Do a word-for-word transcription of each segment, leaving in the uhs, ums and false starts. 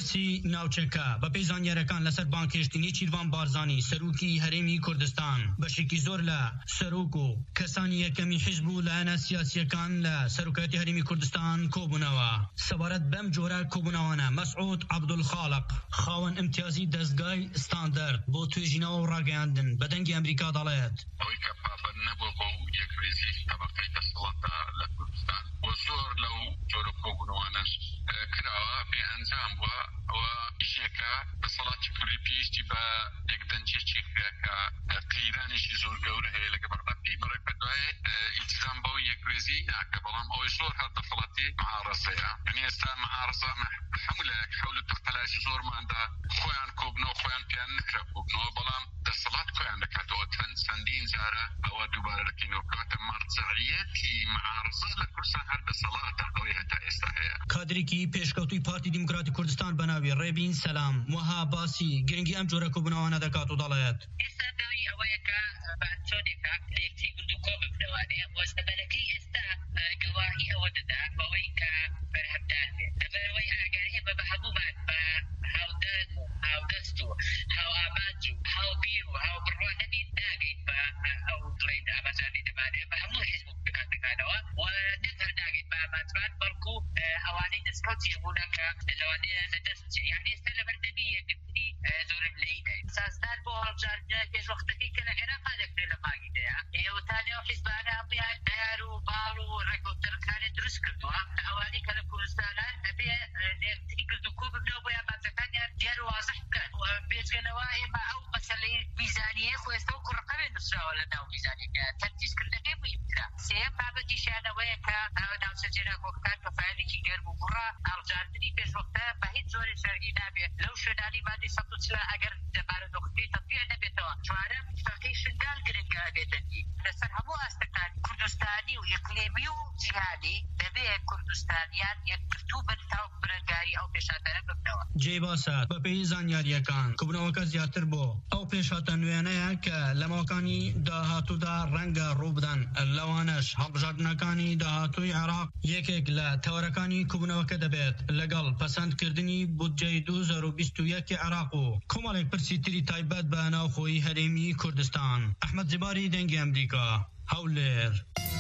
پرسی ناوچەکە بە پێی زانیاریەکان لەسەر بانکێشتنی چیروان بارزانی سەرۆکی هەرێمی کوردستان بەشێکی زۆر لە سەرۆک و کەسانی یەکەمی حیزب و لایەنە سیاسیەکان لە سەرۆکایەتی هەرێمی کوردستان کۆبوونەوە. سەبارەت بەم جۆرە کۆبوونەوانە مەسعود عەبدولخالق خاوەن ئیمتیازی دەستگای ستاندەرد بۆ توێژینەوە و ڕاگەیاندن بە دەنگی ئەمریکا دەڵێت ئەوەی کە پابەند نەبووە بۆ یەکڕێزی تەبەقەی دەسەڵاتدا لە کوردستان و زۆر لەو جۆرە کۆبوونەوانەش کراوە بێ ئەنجام بووە. ئەوە ئیشێکە دەسەڵاتی کوردی پێویستی بە یەکدەنجێکی کرا کە قەیرانێکی زۆر گەورە هەیە لەگە بەڕدەپی بەڕێک بە دوایێ ئیلتیزام بەو یەکڕێزی ناکە، بەڵام ئەوەی زۆر هەر دەسەڵاتی معارەزەیە. یعنی ئێستا معارەزە هەموو لایەک حەول تەختەلاشی زۆرماندا خۆیان کۆبنەوە خۆیان پێیان نکرا کۆبنەوە، بەڵام دەسەڵات خۆیان دەکاتەوە چەندین جارە ئەوە دووبارە دەکەینەوە کاتە مەرجعیەتی معارەزە لە کوردستان هەر دەسەڵاتە ئەوەی هەتا ئێستا هەیە. کادرێکی پێشکەوتووی پارتی دیموکراتی کوردستان بەناوی ڕێبین سەلام وەها باسی گرنگی ئەم جۆرە کۆبوونەوانە دەکات و دەڵێت ئێستا دەوری ئەوەیە کە بانچۆنێکە لە یەکتری گوندوکۆ ببنەوانەیە وەستەبەرەکەی ئێستا گەواهی ئەوە دەدا بەوەی کە بەرهەمدار بێت لەبەرەوەی ئاگاهەیە بە هەموومان بە هاودەنگ و هاودەست و هاو ئامانج و هاو بیر و هاو بڕوا نەبین ناگەین بە ئەو دڵێن ئاماژانی دەمانێت بە هەموو حیزب و پێکانەکانەوە و نەکەر ناگەین بە ئامانجمان بەڵکو ئەوانەی دەستکەوتیش بوونە کە لەوانەیە لەدەست چێ. یعنی ئێستا لەبەردەمی یەکگرتنی زۆرم لەیدای سازدار بۆ هەڵبژاردنە پێشوەختەکەی کە لە عێراقا دەکرێت لە مانگیدەیە ئێوەتانی ئەو حیزبانە هەموویان دار و باڵ و ڕێکەوتەرەکانی دروست کردووە ئەوانەی کە لە کوردستانان ئەبێ لێکتری کردوکۆ ببنەوە بۆ یامانجەکانیان دیار و وازح بکەن و بێجگەنەوە ئێمە ئەو مەسەلەی میزانیە خۆ ئێستا و کوڕەقەمێ نووسراوە لە ناو میزانیەکە تەرتیبکردنەکەی بوویمکرا. سێەم بابەتیشیان ئەوەیە کە ناوچەجێرا کۆکەکان کە فایلێکی گەرم و کوڕە هەڵبژاردنی پێشوەختە بە هیچ زۆری شەرعی نابێت لەو شوێنانی مادەی سەد و چل ئەگەر دەبارەت دۆختی تەطبیق نەبێتەوە. چوارەم اتفاقی شنگال گرنگە بێتە دی لەسەر هەموو ئاستەکان کوردستانی و ئیقلیمی و جیهانی دەبێت کوردستانیان یەکگرتوو بن تا برەنگاری ئەو پێشاتانە ببنەوە. جێ باسات بە پێی زانیاریەکان کۆبوونەوەکە زیاتر بۆ ئەو پێشاتە نوێنەیە کە لە ماوەکانی داهاتوودا ڕەنگە ڕووبدەن لەوانەش هەڵبژاردنەکانی داهاتووی عێراق یەکێک لە تەوەرەکانی کۆبوونەوەکە دەبێت لەگەڵ پەسەندکردنی بودجەی دوو هەزار و بیست و یەک عێراق و کۆمەڵێک پرسی تری تایبەت بە ناوخۆیی هەرێمی کوردستان. ئەحمەد جباری دەنگی ئەمریکا هەولێر.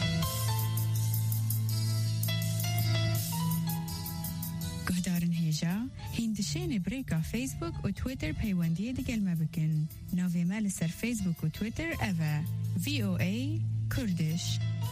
گهدارن هێژا هیندشێنێ برێکا فیسبوک و تویتر پەیوەندیە دەگەلمە بکەن ناوێمە لەسەر فیسبوک و تویتر ئەڤە ڤی ئۆ ئەی کوردش.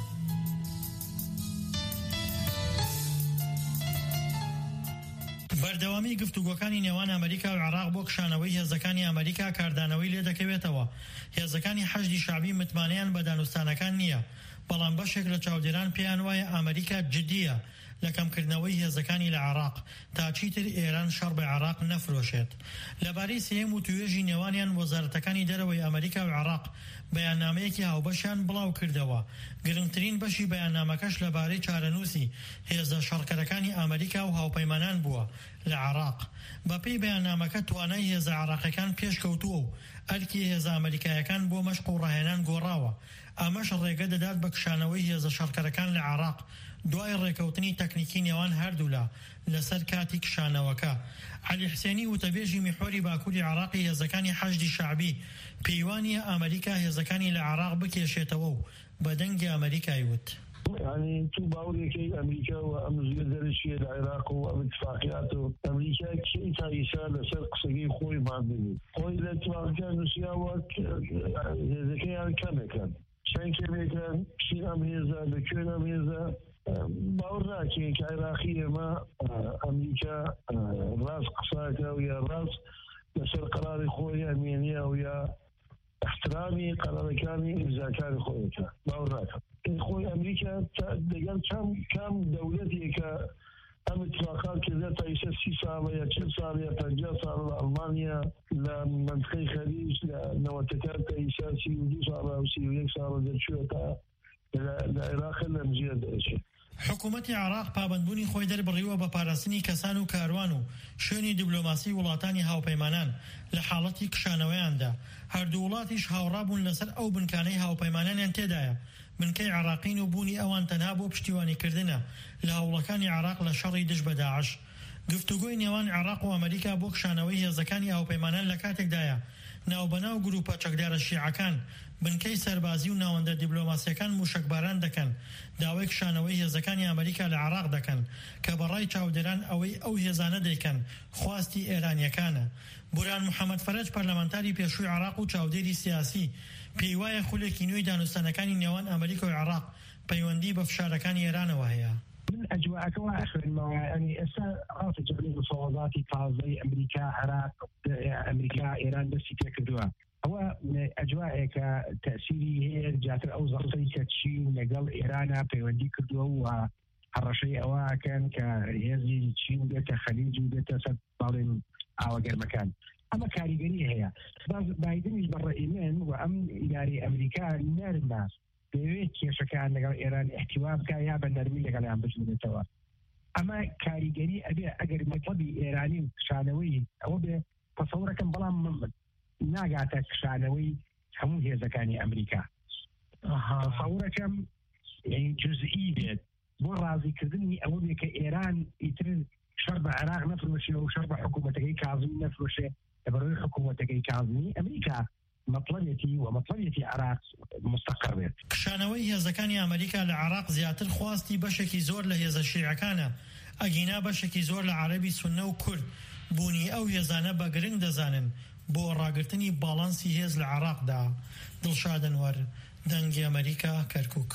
بەردەوامی گفتوگۆکانی نێوان ئەمریکا و عێراق بۆ کشانەوەی هێزەکانی ئەمریکا کاردانەوەی لێ دەکەوێتەوە. هێزەکانی حەشدی شعبی متمانەیان بە دانوستانەکان نییە، بەڵام بەشێک لە چاودێران پێیان وایە ئەمریکا جدیە لە کەمکردنەوەی هێزەکانی لە عێراق تا چیتر ئێران شەڕ بە عێراق نەفرۆشێت. لەبارەی سێم و توێژی نێوانیان وەزارەتەکانی دەرەوەی ئەمریکا و عێراق بەیاننامەیەکی هاوبەشیان بڵاو کردەوە. گرنگترین بەشی بەیاننامەکەش لەبارەی چارەنووسی هێزە شەڕکەرەکانی ئەمریکا و هاوپەیمانان بووە لە عێراق. بەپێی بەیاننامەکە توانای هێزە عێراقیەکان پێشکەوتووە و ئەرکی هێزە ئەمریکایەکان بۆ مەشق و ڕاهێنان گۆڕاوە. ئەمەش ڕێگە دەدات بە کشانەوەی هێزە شەڕکەرەکان لە عێراق دوای ڕێکەوتنی تەکنیکی نێوان هەردوولا لەسەر کاتی کشانەوەکە. عەلی حسێنی وتەبێژی میحۆری باکووری عێراقی هێزەکانی حەشدی شعبی پەیوانیە ئەمریکا هێزەکانی لە عێراق بکێشێتەوە و بە دەنگی ئەمریکای وت. يعني تو باوريكي امريكا وامريكا درشيه العراق واتفاقيات امريكا كي تايسا لسرق سقي خوي بعدني خوي الاتفاقيات نسياوك ذكي كم كان شان كان شي اميزا لكن اميزا باورنا كي كعراقيه ما امريكا راس قصاكا ويا راس لسر قرار خوي امينيه ويا احترامي قرار كاني اذا كان خويك باورناك خوي امريكا دقل كم كم دولتي ك ام اتفاقات كذا تايسا سي صار يا تشل صار يا طنجة صار المانيا لمنطقه الخليج لنواتكات تايسا سي ودي صار وسي ويك صار دشوتا العراق المزيد شيء. حکوومەتی عێراق پابەندبوونی خۆی دەربڕیوە بە پاراستنی کەسان و کاروان و شوێنی دیبلۆماسی وڵاتانی هاوپەیمانان لە حاڵەتی کشانەوەیاندا. هەردوو وڵاتیش هاوڕابوون لەسەر ئەو بنکانەی هاوپەیمانانیان تێدایە. بنکەی عێراقین و بوونی ئەوان تەنها بۆ پشتیوانیکردنە لە هەوڵەکانی عێراق لە شەڕی دژ بە داعش. گفتوگۆی نێوان عێراق و ئەمریکا بۆ کشانەوەی هێزەکانی هاوپەیمانان لە کاتێکدایە ناوبەناو گروپە چەکدارە شیعەکان بنکەی سەربازی و ناوەندە دیبلۆماسیەکان موشکباران دەکەن، داوای کشانەوەی هێزەکانی ئەمریکا لە عێراق دەکەن کە بەڕای چاودێران ئەوەی ئەو هێزانە دەیکەن خواستی ئێرانیەکانە. بوران محەممەد فەرەج پەرلەمانتاری پێشووی عێراق و چاودێری سیاسی پێی وایە خولێکی نوێی دانوستانەکانی نێوان ئەمریکا و عێراق پەیوەندی بە فشارەکانی ئێرانەوە هەیە. من أجواءك وآخر المواعيد يعني أسا جبل المفاوضات تازي أمريكا عراق أمريكا إيران بس يتكدوا هو أجواءك تأثيري هي جات الأوزار سيكتشي نقل إيران بيودي كدوا وهالرشي أوا كان كهذي تشين بيت خليج بيت سد بالين أو غير مكان أما كاريجري هي بايدن يبرر إيمان وأم يعني أمريكا نار الناس بيوت كيشكان لقال إيران احتواب كايا بنرمي لقال عم بجمع التوا أما كاريجري أبي أجر مطلبي إيراني شانوي أو بتصور كم بلام ناقعتك شانوي همو هي زكاني أمريكا تصور كم يعني جزئية مو راضي كردني أو بك إيران يتر شرب العراق نفرشه وشرب حكومتك كاظمي نفرشه يبرر حكومتك كاظمي أمريكا مطلبيتي ومطلبيتي عراق مستقر. کشانەوەی هێزەکانی ئەمریکا لە عێراق زیاتر خواستی بەشێکی زۆر لە هێزە شیعەکانە، ئەگینا بەشێکی زۆر لە عەرەبی سوننە و کورد بوونی ئەو هێزانە بە گرنگ دەزانن بۆ ڕاگرتنی باڵانسی هێز لە عێراقدا. دڵشاد ئەنوەر، دەنگی ئەمریکا، کەرکووک.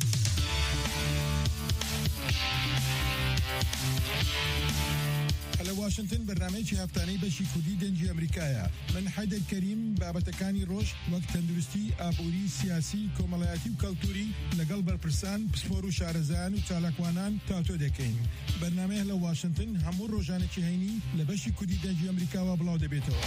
لە واشنگتن بەرنامەیەکی هەفتانەی بەشی کوردی دەنگی ئەمریکایە. من حەیدەر کەریم بابەتەکانی ڕۆژ وەک تەندروستی، ئابووری، سیاسی، کۆمەڵایەتی و کەلتوری لەگەڵ بەرپرسان، پسپۆر و شارەزایان و چالاکوانان تاتۆ دەکەین. بەرنامەیە لە واشنگتن هەموو ڕۆژانێکی هەینی لە بەشی کوردی دەنگی ئەمریکاوە بڵاو دەبێتەوە.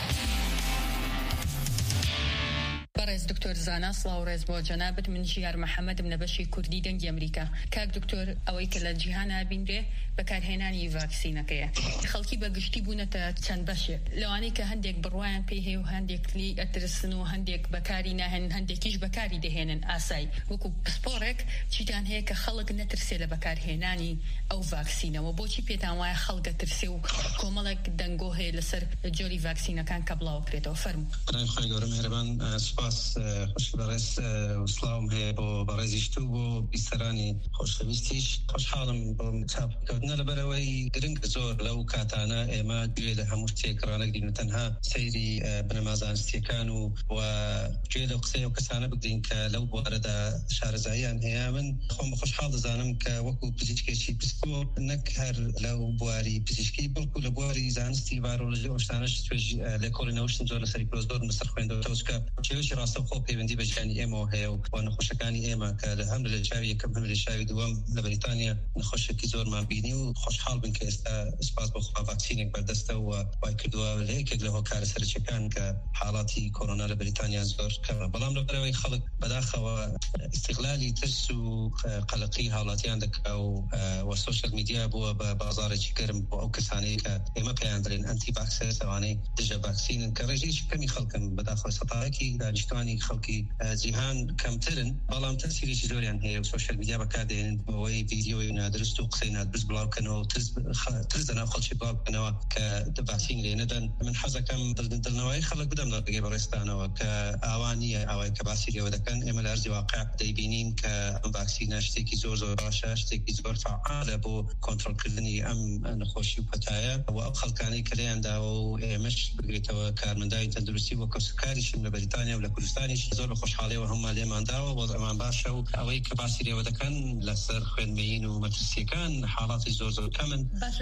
بەڕێز دکتۆر زانا سڵاو ڕێز بۆ جەنابەت. من ژیار محەممەد منە بەشی کوردی دەنگی ئەمریکا. کاک دکتۆر ئەوەی کە لە جیهانا بینرێ بەکارهێنانی ڤاکسینەکەیە خەڵکی بەگشتی بوونەتە چەند بەشێ لەوانەی کە هەندێک بڕوایان پێی هەیە و هەندێکلی ئەترسن و هەندێک بەکاری ناهێن هەندێکیش بەکاری دەهێنن ئاسایی وەکو پسپۆڕێک چیتان هەیە کە خەڵک نەترسێ لە بەکارهێنانی ئەو ڤاکسینەوە بۆچی پێتان وایە خەڵکە ترسێ و کۆمەڵێک دەنگۆ هەیە لەسەر جۆری ڤاکسینەکان کە بڵاو بکرێتەوە؟ فەرموو. خۆی گەورە میهرەبان، سوپاس خوش بەڕێز وسڵاوم هەیە بۆ بەڕێزیشت و بۆ بیستەرانی خۆشەویستیش. خۆشحاڵم بۆ چاپکەوتنە لەبەرەوەی گرنگ زۆر لەو کاتانە ئێمە گوێ لە هەموو شتێک ڕانەگرین و تەنها سەیری بنەما زانستیەکان و و گوێ لەو قسەی و کەسانە بگرین کە لەو بوارەدا شارەزاییان هەیە. من خۆم خۆشحاڵ دەزانم کە وەکو پزیشکێکی پسپۆ نەک هەر لەو بواری پزیشکی بەڵکو لە بواری زانستی ڤایرۆلۆژی ئەو شتانەش توێژ لێکۆڵی نەوشتن زۆر لەسەری پرۆ زۆر مەسەر خوێندەوە کە کێوەی ڕاستەوخۆ پەیوەندی بە ژیانی ئێمەوە هەیە و نەخۆشەکانی ئێمە کە لە هەم لە چاوی یەکەم هەم لە چاوی دووەم لە بەریتانیا نەخۆشێکی زۆرمان بینی و خۆشحاڵ بن کە ئێستا سپاس بۆ خوا ڤاکسینێک بەردەستە و وای کردووە لە یەکێک لە هۆکارە سەرچەکان کە حاڵاتی کۆرۆنا لە بەریتانیا زۆر کەمە. بەڵام لەبەرەوەی خەڵک بەداخەوە استیغلالی ترس و قەلەقی حاڵاتیان دەکا و سۆشیال میدیا بووە بە بازارێکی گەرم بۆ ئەو کەسانەی کە ئێمە پێیان دەڵێن ئەنتی ڤاکسەرس، ئەوانەی دژە ڤاکسینن کە ڕێژەیەکی کەمی خەڵکن بەداخەوە سەتایەکی دانیشتوانی خەڵکی جیهان کەمترن، بەڵام تەسیرێکی زۆریان هەیە و سۆشیال میدیا بەکاردێنن بەوەی ڤیدیۆی نادرست و قسەی نادرست بڵاوکەنەوە و ترس دەناو خەڵکی بڵاوکەنەوە کە ڤاکسین لێ نەدەن. من حەزەکەم دڵنەوەی خەڵک بدەم لەگەڵ بەڕێستانەوە کە ئاوان نییە ئەوەی کە باسی لێوە دەکەن. ئێمە لە ئەرزی واقع دەیبینین کە ئەم ڤاکسینە شتێکی زۆر زۆر باشە، شتێکی زۆر فعالە بۆ کۆنتڕۆلکردنی ئەم نەخۆشی و پەتایە و ئەو خەڵکانەی کە لێیانداوە و ئێمەش بگرێتەوە کارمەندای تەندروستی وەکو سەرکاریشم لە بەریتانیا و لە کوردستانیش زۆر بە خۆشحاڵیەوە هەمومان لێمانداوە وەزعمان باشە و ئەوەی کە باسی لێوە دەکەن لەسەر خوێندمەین و مەترسیەکان حاڵاتی زۆر زۆر کەمن.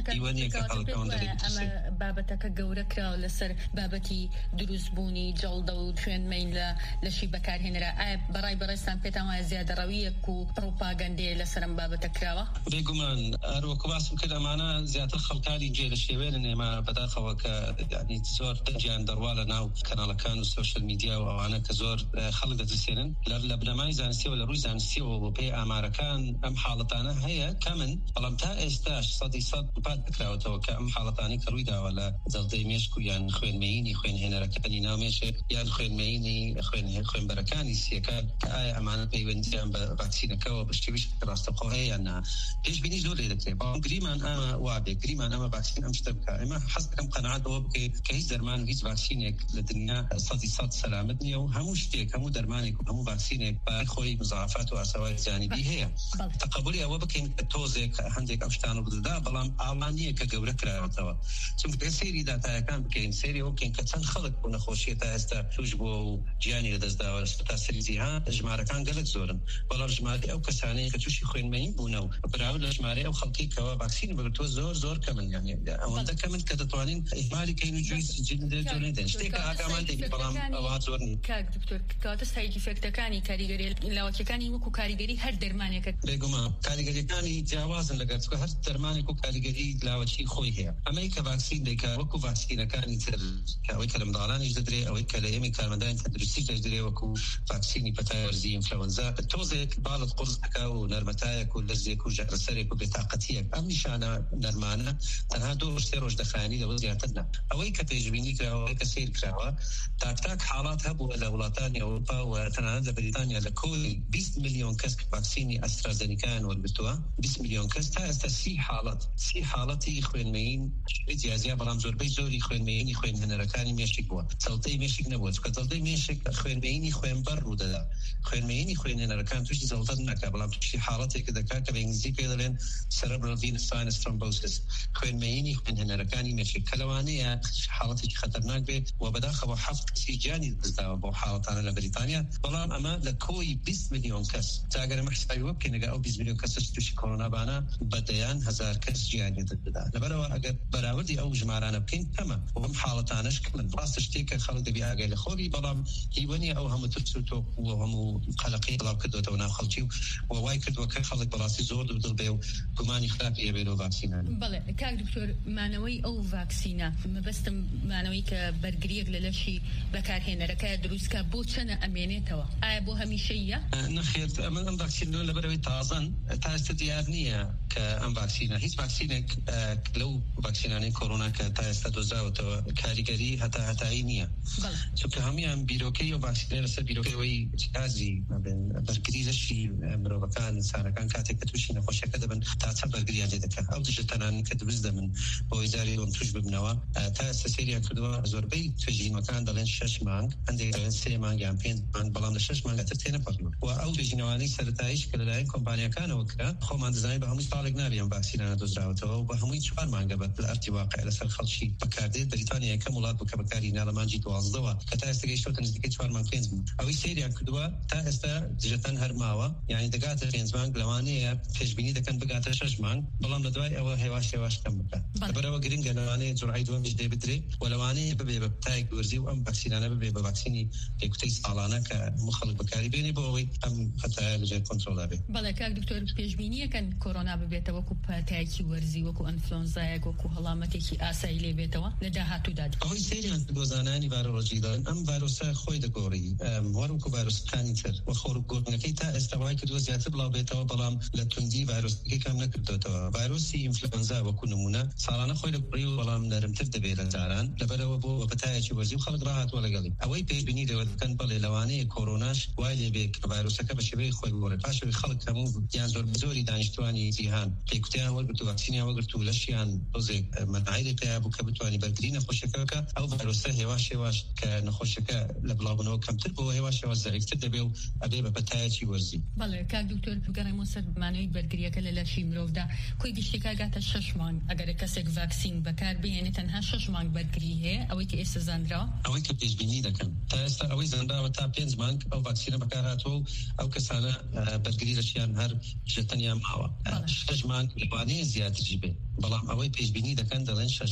ئەمە بابەتەکە گەورە کراوە لەسەر بابەتی دروستبوونی جەڵدە و خوێندمەین لە لەشی بەکارهێنرا. ئایا بەڕای بەڕێستان پێتان وایە زیادەڕەویەک و پڕۆپاگەندەیە لەسەرم بابەتە کراوە؟ بێگومان هەروەکو باسم کرد ئەمانە زیاتر خەڵکانی جێ لە شێوێنن. ئێمە بەداخەوە کە زۆر دەنجیان دەڕوا لە ناو کەناڵەکان و سۆشیال میدیا و ئەوانە کە زۆر زۆر خەڵک دەترسێنن لە بنەمای زانستی و لە ڕووی زانستی و پێی ئامارەکان ئەم حاڵەتانە هەیە کەمن بەڵام تا ئێستاش سەدی سەد پات بکراوەتەوە کە ئەم حاڵەتانی کە ڕووی داوە لە جەڵدەی مێشک و یان خوێنمەینی خوێنهێنەرەکانی ناو مێشک یان خوێنمەینی خوێنبەرەکانی سیەکە کە ئایا ئەمانە پەیوەندیان بە ڤاکسینەکەەوە بەشێویش ڕاستەخۆ هەیە یان نا پێشبینی زۆر لێ دەکرێت بەڵام گریمان ئەمە وابێ گریمان ئەمە ڤاکسین ئەم شتە بکە ئێمە حەز دەکەم قەنەعەت بەوە بکەیت کە هیچ دەرمان و هیچ ڤاکسینێک لە دنیا سەدی سەد سەلامت نییە و هەموو شتێک هەموو دەرمانێک و هەموو ڤاکسینێک بە خۆی مزاعفات و ئاساوای جانبی هەیە تەقبولی ئەوە بکەین کە تۆزێک هەندێک ئەم شتانە بدەدا بەڵام ئاڵمان نییە کە گەورە کراوەتەوە چونکە سەیری داتایەکان بکەین سەیری ئەوە بکەین کە چەند خەڵک بوو نەخۆشیە تا ئێستا توش بووە و گیانی لەدەستداوە تا سەری جیهان ژمارەکان گەلک زۆرن بەڵام ژمارەی ئەو کەسانەی کە تووشی خوێنمەین بوونەوە بەراورد لە ژمارەی ئەو خەڵکی کەەوە ڤاکسین بەگرتووە زۆر زۆر کەمن یانی ئەوەندە کەمن کە دەتوانین ئیحمالی کەین و جوی جوێن شتێکە ئاگامان دەبێت بەڵام ئەوە زۆر نین کاک دکتۆر کاتە ساید ئیفێکتەکانی کاریگەری لاوەکیەکانی وەکو کاریگەری هەر دەرمانێکە بێگومان کاریگەریەکانی جیاوازن لەگەر چکە هەر دەرمانێک و کاریگەری لاوەکی خۆی هەیە ئەمەی کە ڤاکسین دەیکا وەکو ڤاکسینەکانی تر ئەوەی کە لە منداڵانیش دەدرێ ئەوەی کە لە ئێمە کارمەندانی تەندروستی دەدرێ وەکو ڤاکسینی پەتای وەرزی ئینفلەوەنزا تۆزێک باڵت قورس دەکا و نەرمەتایەک و لەرزێک و ژەرەسەرێک و بێتاقەتیەک ئەم نیشانە نەرمانە تەنها دوو ڕۆژ سێ ڕۆژ دەخایەنی لەوە زیاتر نا ئەوەی کە پێشبینی کراوە کە سیر کراوە تاک حالات هەبووە لە وڵاتانی ئەوروپا و تەنانەت لە بریتانیا لە کۆی بیست میلیۆن کەس کە ڤاکسینی ئەسترازەنیکایان وەرگرتووە بیست میلیۆن کەس تا ئێستا سی حالەت سی حالەتی خوێنمەین جیازیە بەڵام زۆربەی زۆری خوێنمەینی خوێنهێنەرەکانی مێشک بووە جەڵتەی مێشک نەبووە چونکە جەڵتەی مێشک خوێنمەینی خوێنبەر ڕوودەدا خوێنمەینی خوێنهێنەرەکان تووشی جەڵتە ناکا بەڵام تووشی حالەتێک دەکات کە بە ئینگلیزی پێ دەڵێن cerebral venous sinus thrombosis خوێنمەینی خوێنهێنەرەکانی مێشک کە لەوانەیە حالەتێکی خەتەرناک بێت و بەداخەوە حەفت کەسی گیانی دەستداوە بۆ حاڵەتانە لە بریتانیا بەڵام ئەمە لە کۆی بیست میلیۆن کەس جاگەرە مەحسابی وە بکەین ئەگەر ئەو بیست میلیۆن کەسش تووشی کۆرۆنابانە بەدەیان هەزار کەس گیانی دەدەدا لەبەرەوە ئەگەر بەراوردی ئەو ژمارانە بکەین کەمە ئەم حاڵەتانەش کەمن ڕاستە شتێکە خەڵک دەبی ئاگای لە خۆبی بەڵام هیوەنی ئەو هەموو ترس و تۆق و هەموو قەلەقی بڵاو کردوێتەوە ناو خەڵکی و وای کردووە کە خەڵک بەڕاستی زۆر دڵ بێ و گومانی خراپی هەبێت لەو ڤاکسینانە بەڵێ کاک دکتۆر مانەوەی ئەو ڤاکسینە مەبەستم مانەوەی کە بەرگریەک لە لەشی بەکارهێنەرەکە دروستکە بۆ چەنە ئەمێنێتەوە ئایا بۆ هەمیشەیە نەخێر ئەمە ئەم ڤاکسینە لەبەرەوەی تازەن تا ئێستا دیار نییە کە ئەم ڤاکسینە هیچ ڤاکسینێک لەو ڤاکسینانەی کۆرۆنا کە تا ئێستا دۆزراوەتەوە کاریگەری هەتا هەتایی نییە چونکە هەمویان بیرۆکەی و ڤاکسینە لەسەر بیرۆکەوەی جیازی بەرگری لەشی مرۆڤەکان ئینسانەکان کاتێک کە تووشی نەخۆشیەکە دەبن تا چەند بەرگریان لێ دەکات ئەو دژتەنانی کە دروست دەبن بۆی جاری لۆم توش ببنەوە تا ئێستا سێریان کردووە زۆربەی توێژینەکان دەڵێن شەش مانگ هەندێک دەڵێن سێ مانگ یان پێنج مانگ بەڵام لە شەش مانگەتر تێنەپەڕیوە و ئەو توێژینەوانەی سەرەتاییش کە لەلایەن کۆمپانیەکانەوە کرا خۆمان دەزانین بە هەموو ساڵێک نابێ ئەم ڤاکسینانە دۆزراوەتەوە و بە هەمووی چوار مانگە بە ئەرتی واقع لەسەر خەڵکی بەکاردێت بەریتانیا یەکەم وڵات بوو کە بەکاری هێنا لە مانگی دوازدەوە کە تا ئێستا گەیشتووەتە نزیکەی چوار مانگ پێنج بوو ئەوەی سەیریان کردووە تا ئێستا دژەتەن هەر ماوە یعنی دەگاتە پێنج مانگ لەوانەیە پێشبینی دەکەن بگاتە شەش مانگ بەڵام لە دوای ئەوە هێواش هێواش کەم بکات لەبەرەوە گرنگە لەوانەیە جورعی دووەمیش دێ بدرێت و لەوانەیە ببێ بە پتایەک وەرزی و ئەم ڤاکسینانە ببێ بە ڤاکسینی پێکوتەی ساڵانە کە هەموو خەڵک بەکاری بێنێ بۆ ئەوەی ئەم هەتایە لەژێر کۆنترۆڵا بێت بەڵێ کاک دکتۆر پێشبینیەکەن کۆرۆنا ببێتە وەکو پەتایەکی وەرزی وەکو ئەنفلۆنزایەک وەکو هەڵامەتێکی ئاسایی لێ بێتەوە لە داهاتوودا ئەوەی سەیریان دۆزانانی ڤایرۆلۆژی دەڵێن ئەم ڤایرۆسە خۆی دەگۆڕی وەرەوەکو ڤایرۆسەکانی تر و خۆرگۆڕنەکەی تا ئێستا وای کردووە زیاتر بڵاو بێتەوە بەڵام لە توندی ڤایرۆسەکەی کام نەکردوێتەوە ڤایرۆسی ئینفلۆنزا وەکو نمونە ساڵانە خۆی دەگۆڕی و بەڵام نەرمتر دەبێت لە جاران لەبەرەوە بۆ پەتایەکی وەرزی و خەڵک ڕاهاتوە لەگەڵی ئەوەی پێشبینی دەوێت بکەن بەڵێ لەوانەیە کۆرۆناش وای لێ بێت کە ڤایرۆسەکە بە شێوەیە خۆی بگۆڕێت پاشەوەی خەڵک هەموو یان زۆر زۆری دانیشتوانی جیهان پێکوتیان وەرگرت و ڤاکسینیان وەرگرت و لەشیان دۆزێک مەناعیری پێیا بوو کە بتوانانی بەرگری نەخۆشیەکە بکە ئەو ڤایرۆسە هێواش هێواش کە نەخۆشیەکە لە بڵاوبوونەوە کەمتر بۆ هێواش هێواش زەعیفتر دەبێ و ئەبێ بە پەتایەکی وەرزی بەڵێ کاک دکتۆر بگەڕێمەوە سەر مانەوەی بەرگریەکە لە لەشی مرۆڤدا کۆی گشتێکا گاتە شەش مانگ ئەگەر کەسێک ڤاکسین بەکار بهێنێ تەنها شەش مانگ بەرگری هەیە ئەوەی کە ئێستا زانراوە ئەوەی کە پێشبینی دەکەن تا ئێستا ئەوەی زانراوە تا پێنج مانگ ئەو ڤاکسینە بەکار هاتووە و ئەو کەسانە بەرگری لەشیان هەر ژەتەنیان ماوە شەش مانگ لەوانەیە زیاتری بێ بەڵام ئەوەی پێشبینی دەکەن دەڵێن شەش مانگ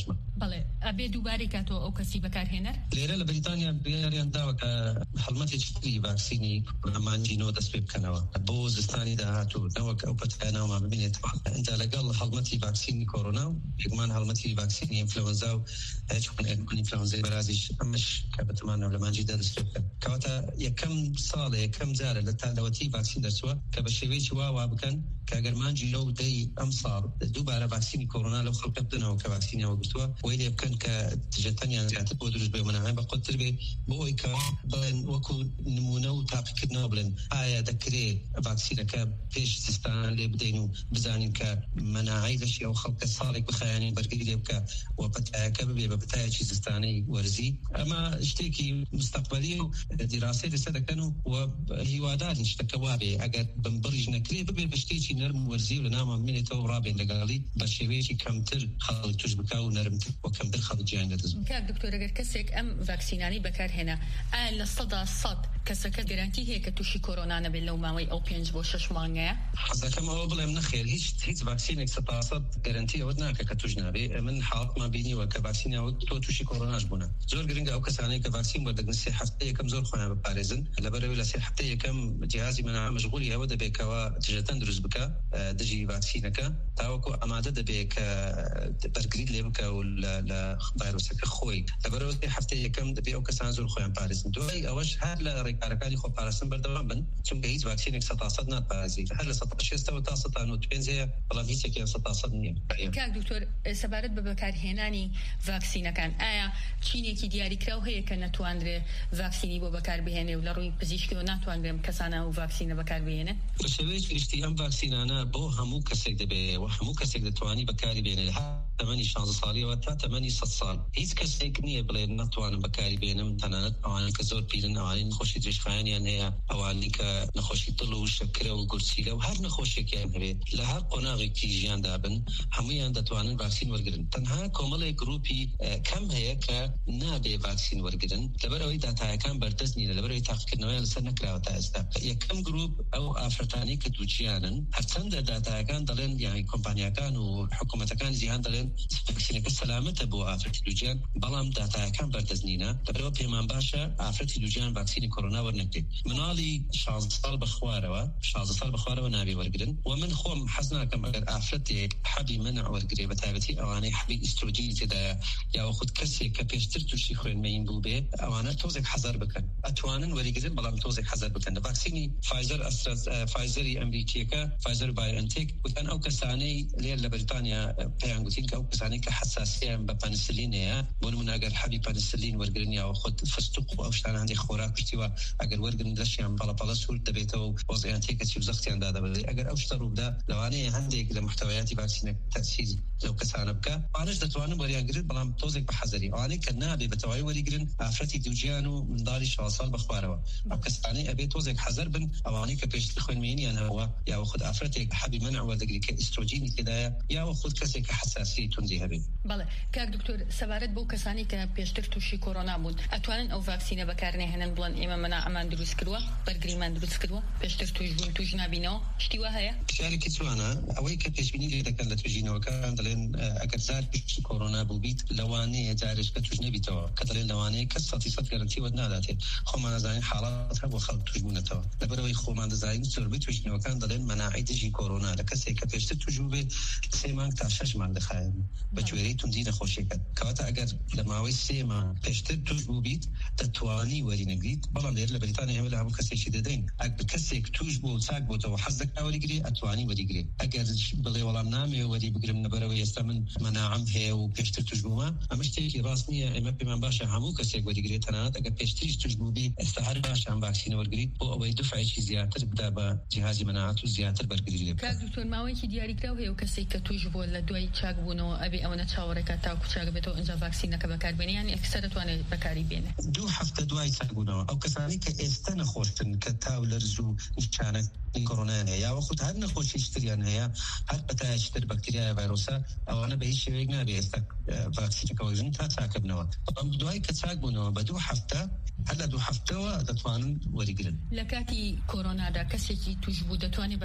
بەڵێ ئەبێ دووبارەی کاتەوە ئەو کەسی بەکارهێنەر لێرە لە بریتانیا بریاریان داوە کە هەڵمەتێکی ڤاکسینی ئەمانجینۆ دەست پێ بکەنەوە بۆ زستانی داهاتوو نەوەک ئەو پەتایانەوەمان ببینێتەوە ئەنجا لەگەڵ هەڵمەتی ڤاکسینی کۆڕۆنا و یەکمان هەڵمەتی ڤاکسینی ئینفلەوەنزا و هەچکن ئینفلەوەنزای بەرازیش ئەمەش کە بەتمانەوە لە مانجیدا دەست پێ بکەن کەواتە یەکەم ساڵە یەکەم جارە لە تاندەوەتی ڤاکسین دەرچووە کە بە شێوەیەکی وا وا بکەن کە ئەگەر مانجی لەو دەی ئەم ساڵ دووبارە ڤاکسینی کۆڕۆنا لەو خەڵکە بدنەوە کە ڤاکسینیەوە گرتووە وەی لێ بکەن کە تژەتەنیان زیاتر بۆ دروست بێ مەناهای بە قوتر بێ بۆ ئەوەی کە بڵێن وەکو نمونە و تاقیکردنەوە بڵێن ئایا دەکرێت ڤاکسینەکە پێش زستان لێ بدەین و بزانین کە مەناهای لەشی ئەو خەڵکە ساڵێک بخایانی بەرگری لێ بکە و پەتایەکە ببێ بە پەتایەکی زستانەی وەرزی ئەمە شتێکی مستەقبەلی و دیراسی لەسەر دەکەن و هیوادارین شتەکە وابێ ئەگەر بمبڕیش نەکرێ ببێ بە شتێکی نەرم و وەرزی و لە نامان بمێنێتەوە ڕابێن لەگەڵی بە شێوەیەکی کەمتر خەڵک توش بکا و نەرمتر و کەمتر خەڵک گیان دەدەزن. کاک دکتۆر ئەگەر کەسێک ئەم ڤاکسینانی بەکارهێنا ئایا لە سەدا سەد کەسەکە گەرانتی هەیە کە تووشی کۆرۆنا نەبێت لەو ماوەی ئەو پێنج بۆ شەش مانگەیە؟ حەزەکەم ئەوە بڵێم نەخێر هیچ هیچ ڤاکسینێک سەدا سەد گەرانتی ئەوە ناکە کە توش نابێ من حاڵەتمان بینیوە کە ڤاکسینیەوە تۆ تووشی کۆرۆناش بوونە زۆر گرنگە ئەو کەسانەی کە ڤاکسین وەردەگرن سێ هەفتە یەکەم زۆر خۆیان بپارێزن لەبەرەوەی لە سێ هەفتە یەکەم جیهازی مەناعە مەشغولی ئەوە دەبێت کەەوە دژەتەن دروست بکە دژی ڤاکسینەکە تاوەکو ئامادە دەبێت کە بەرگریت لێ بکە و لە ڤایرۆسەکە خۆی لەبەرەوە سێ هەفتە یەکەم دەبێت ئەو کەسان زۆر خۆیان پارێزن دوای ئەوەش هەر لە ڕێکارەکانی خۆپاراستن بەردەوام بن چونکە هیچ ڤاکسینێک سەدا سەد ناتپارێزێت هەر لە سەدا شێستەوە تا سەدا نۆ پێنج هەیە بەڵام هیچێکیان سەدا سەد نییە. کاک دکتۆر سەبارەت بە بەکارهێنانی ڤاکسینەکان ئایا چینێکی دیاریکراو هەیە کە نەتواندرێ ڤاکسینی بۆ بەکاربهێنێ و لە ڕووی پزیشکیەوە ناتوانرێم کەسانە و ڤاکسینە بەکاربهێنێ؟ بە شێوەیەکی گشتی ئەم ڤاکسینانە بۆ هەموو کەسێک دەبێت و هەموو کەسێک دەتوانی بەکاری بێنێت تەمەنی شانزە ساڵیەوە تا تەمەنی سەد ساڵ هیچ کەسێک نییە بڵێن ناتوانم بەکاری بێنم تەنانەت ئەوانەی کە زۆر پیرن ئەوانەی نەخۆشی درێژخایەنیان هەیە ئەوانەی کە نەخۆشی دڵ و شەکرە و گورچیلە و هەر نەخۆشیێکیان هەبێت لە هەر قۆناغێکی ژیاندا بن هەموویان دەتوانن ڤاکسین وەرگرن تەنها کۆمەڵێک گروپی کەم هەیە کە نابێ ڤاکسین وەرگرن لەبەرەوەی داتایەکان بەردەست نینە لەبەرەوەی تاقیکردنەوەیان لەسەر نەکراوە تا ئێستا یەکەم گروپ ئەو ئافرەتانی کە دووچیانن هەرچەندە داتایەکان دەڵێن یانی کۆمپانیاکان و حکوومەتەکانی جیهان دەڵێن ڤاکسینەکە سەلامەتە بۆ ئافرەتی دووجیان بەڵام داتایەکان بەردەست نینە لەبەرەوە پێمان باشە ئافرەتی دووجیان ڤاکسینی کۆڕۆنا وەرنەگرێت مناڵی شازدە ساڵ بەخوارەوە شازدە ساڵ بەخوارەوە نابێ وەرگرن و من خۆم حەز ناکەم ئەگەر ئافرەتێک حەبی منع وەرگرێ بە تایبەتی ئەوانەی حەبی ئیسترۆجینی تێدایە یا خود کەسێک کە پێشتر تووشی خوێنمەین بوو بێ ئەوانە تۆزێک حەزار بکەن ئەتوانن وەریگرن بەڵام تۆزێک حەزار بکەن لە ڤاکسینی فایزەر فایزەری ئەمریکیەکە فایزەر بایۆنتێک وتان ئەو کەسانەی لێر لە بریتانیا پێیان گوتین کە ئەو کەسانەی کە حساسیان بە پەنسلینەیە بۆ نمونە ئەگەر حەبی پەنسلین وەرگرن یا خود فستوق و ئەو شتانە هەندێک خۆراک پشتیوە ئەگەر وەرگرن لەشیان بەڵەپەڵە سوور دەبێتەوە و وەزعیان تێکەچی و زەختیان دادەبێت ئەگەر ئەو شتە ڕووبدا لەوانەیە هەندێک لە محتەوایاتی ڤاکسینە تەسیز لەو کەسانە بکە ئەوانەش دەتوانن وەریانگرن بەڵام تۆزێک بە حەزەری ئەوانەی کە نابێ بە تەواوی وەریگرن ئافرەتی دووجیان و منداڵی شەش ساڵ بەخوارەوە ئەو کەسانەی ئەبێت تۆزێک حەزەر بن ئەوانەی کە پێشتر خوێنمێنیان هەبووە یا خود ئافرەتێک حەبی منع وەردەگری کە ئیسترۆجینی تێدایە یا خود کەسێک کە حساسی توندی هەبێت. بەڵێ کاک دکتۆر سەبارەت بۆ کەسانی کە پێشتر تووشی کۆڕۆنا بوون ئەتوانن ئەو ڤاکسینە بەکارنێهێنن بڵێن ئێمە مەناعەمان دروست کردووە بەرگریمان دروست کردووە پێشتر توش بوون توش نبینەوە شتی وا هەیە؟ شارێکی جوانە ئەوەی کە پێشبینی لێ دەکەن لە توژینەوەکان دەڵێن ئەگەر زار تووشی کۆڕۆنا بوو بیت لەوانەیە جارێک کە توش نەبیتەوە کە دەڵێن لەوانەیە کەس سەد سەد گەرانتی وەرد ناداتێت خۆمان دەزانین حاڵات هەبوو خەڵک توش بوونەتەوە لەبەرەوەی خۆمان دەزانین زۆربەی توژینەوەکان دەڵێن مەناعەی دژی کۆڕۆنا لە کەسێک کە پێشتر توش بوو بێت سێ مانگ تا شەش مانگ دەخایەن بە گوێرەی توندی نەخۆشیەکە کەواتە ئەگەر لە ماوەی سێ مانگ پێشتر توش بوو بیت دەتوانی وەرینەگریت بەڵام لێر لە بریتانیا هەموو لە هەموو کەسێکی دەدەین ئەگەر کەسێک توش بوو چاک بۆتەوە حەز دەکا وەریگرێ ئەتوانی وەریگرێ ئەگەر بڵێ وەڵام نامێ وەری بگرم لەبەرەوەی ئێستا من مەناعەم هەیە و پێشتر توش بوومە ئەمە شتێکی ڕاست نییە ئێمە پێمان باشە هەموو کەسێک وەریگرێت تەنانەت ئەگەر پێشتریش توش بوو بی ئێستا هەر باشە ئەم ڤاکسینە وەرگریت بۆ ئەوەی دفعێکی زیاتر بدا بە جیهازی مەناعەت و زیاتر بەرگری لێ کاک دکتۆر ماوەیەکی دیاریکراو هەیە و کەسێک کە توش بووە لە دوای چاک بوونەوە ئەبێ ئەوەنە چاوەڕێکە تاکو چاک بێتەوە ئەنجا ڤاکسینەکە بەکاربێنێ یان ئەکسەر دەتوانێت بەکاری بێنێ دوو هەفتە دوای چاک بوونەوە ئەو کەسانی کە ئێستا نەخۆشن کە تاو لەرز و نیشانە کۆڕۆنایان هەیە یا خود هەر نەخۆشی شتریان هەیە هەر بەتایشتر بەکتریای ڤایرۆسە ئەوانە بە هیچ شێوەیەک نابێت ئێستا ڤاکسینەکە وەرگرن تا چاکە بنەوە بەڵام دوای کە چاک بوونەوە بە دوو هەفتە هەر لە دوو هەفتەوە دەتوانن وەریگرن. لە کاتی کۆڕۆنادا کەسێکی توش بوو دەتوانێت بەکاری بهێنێت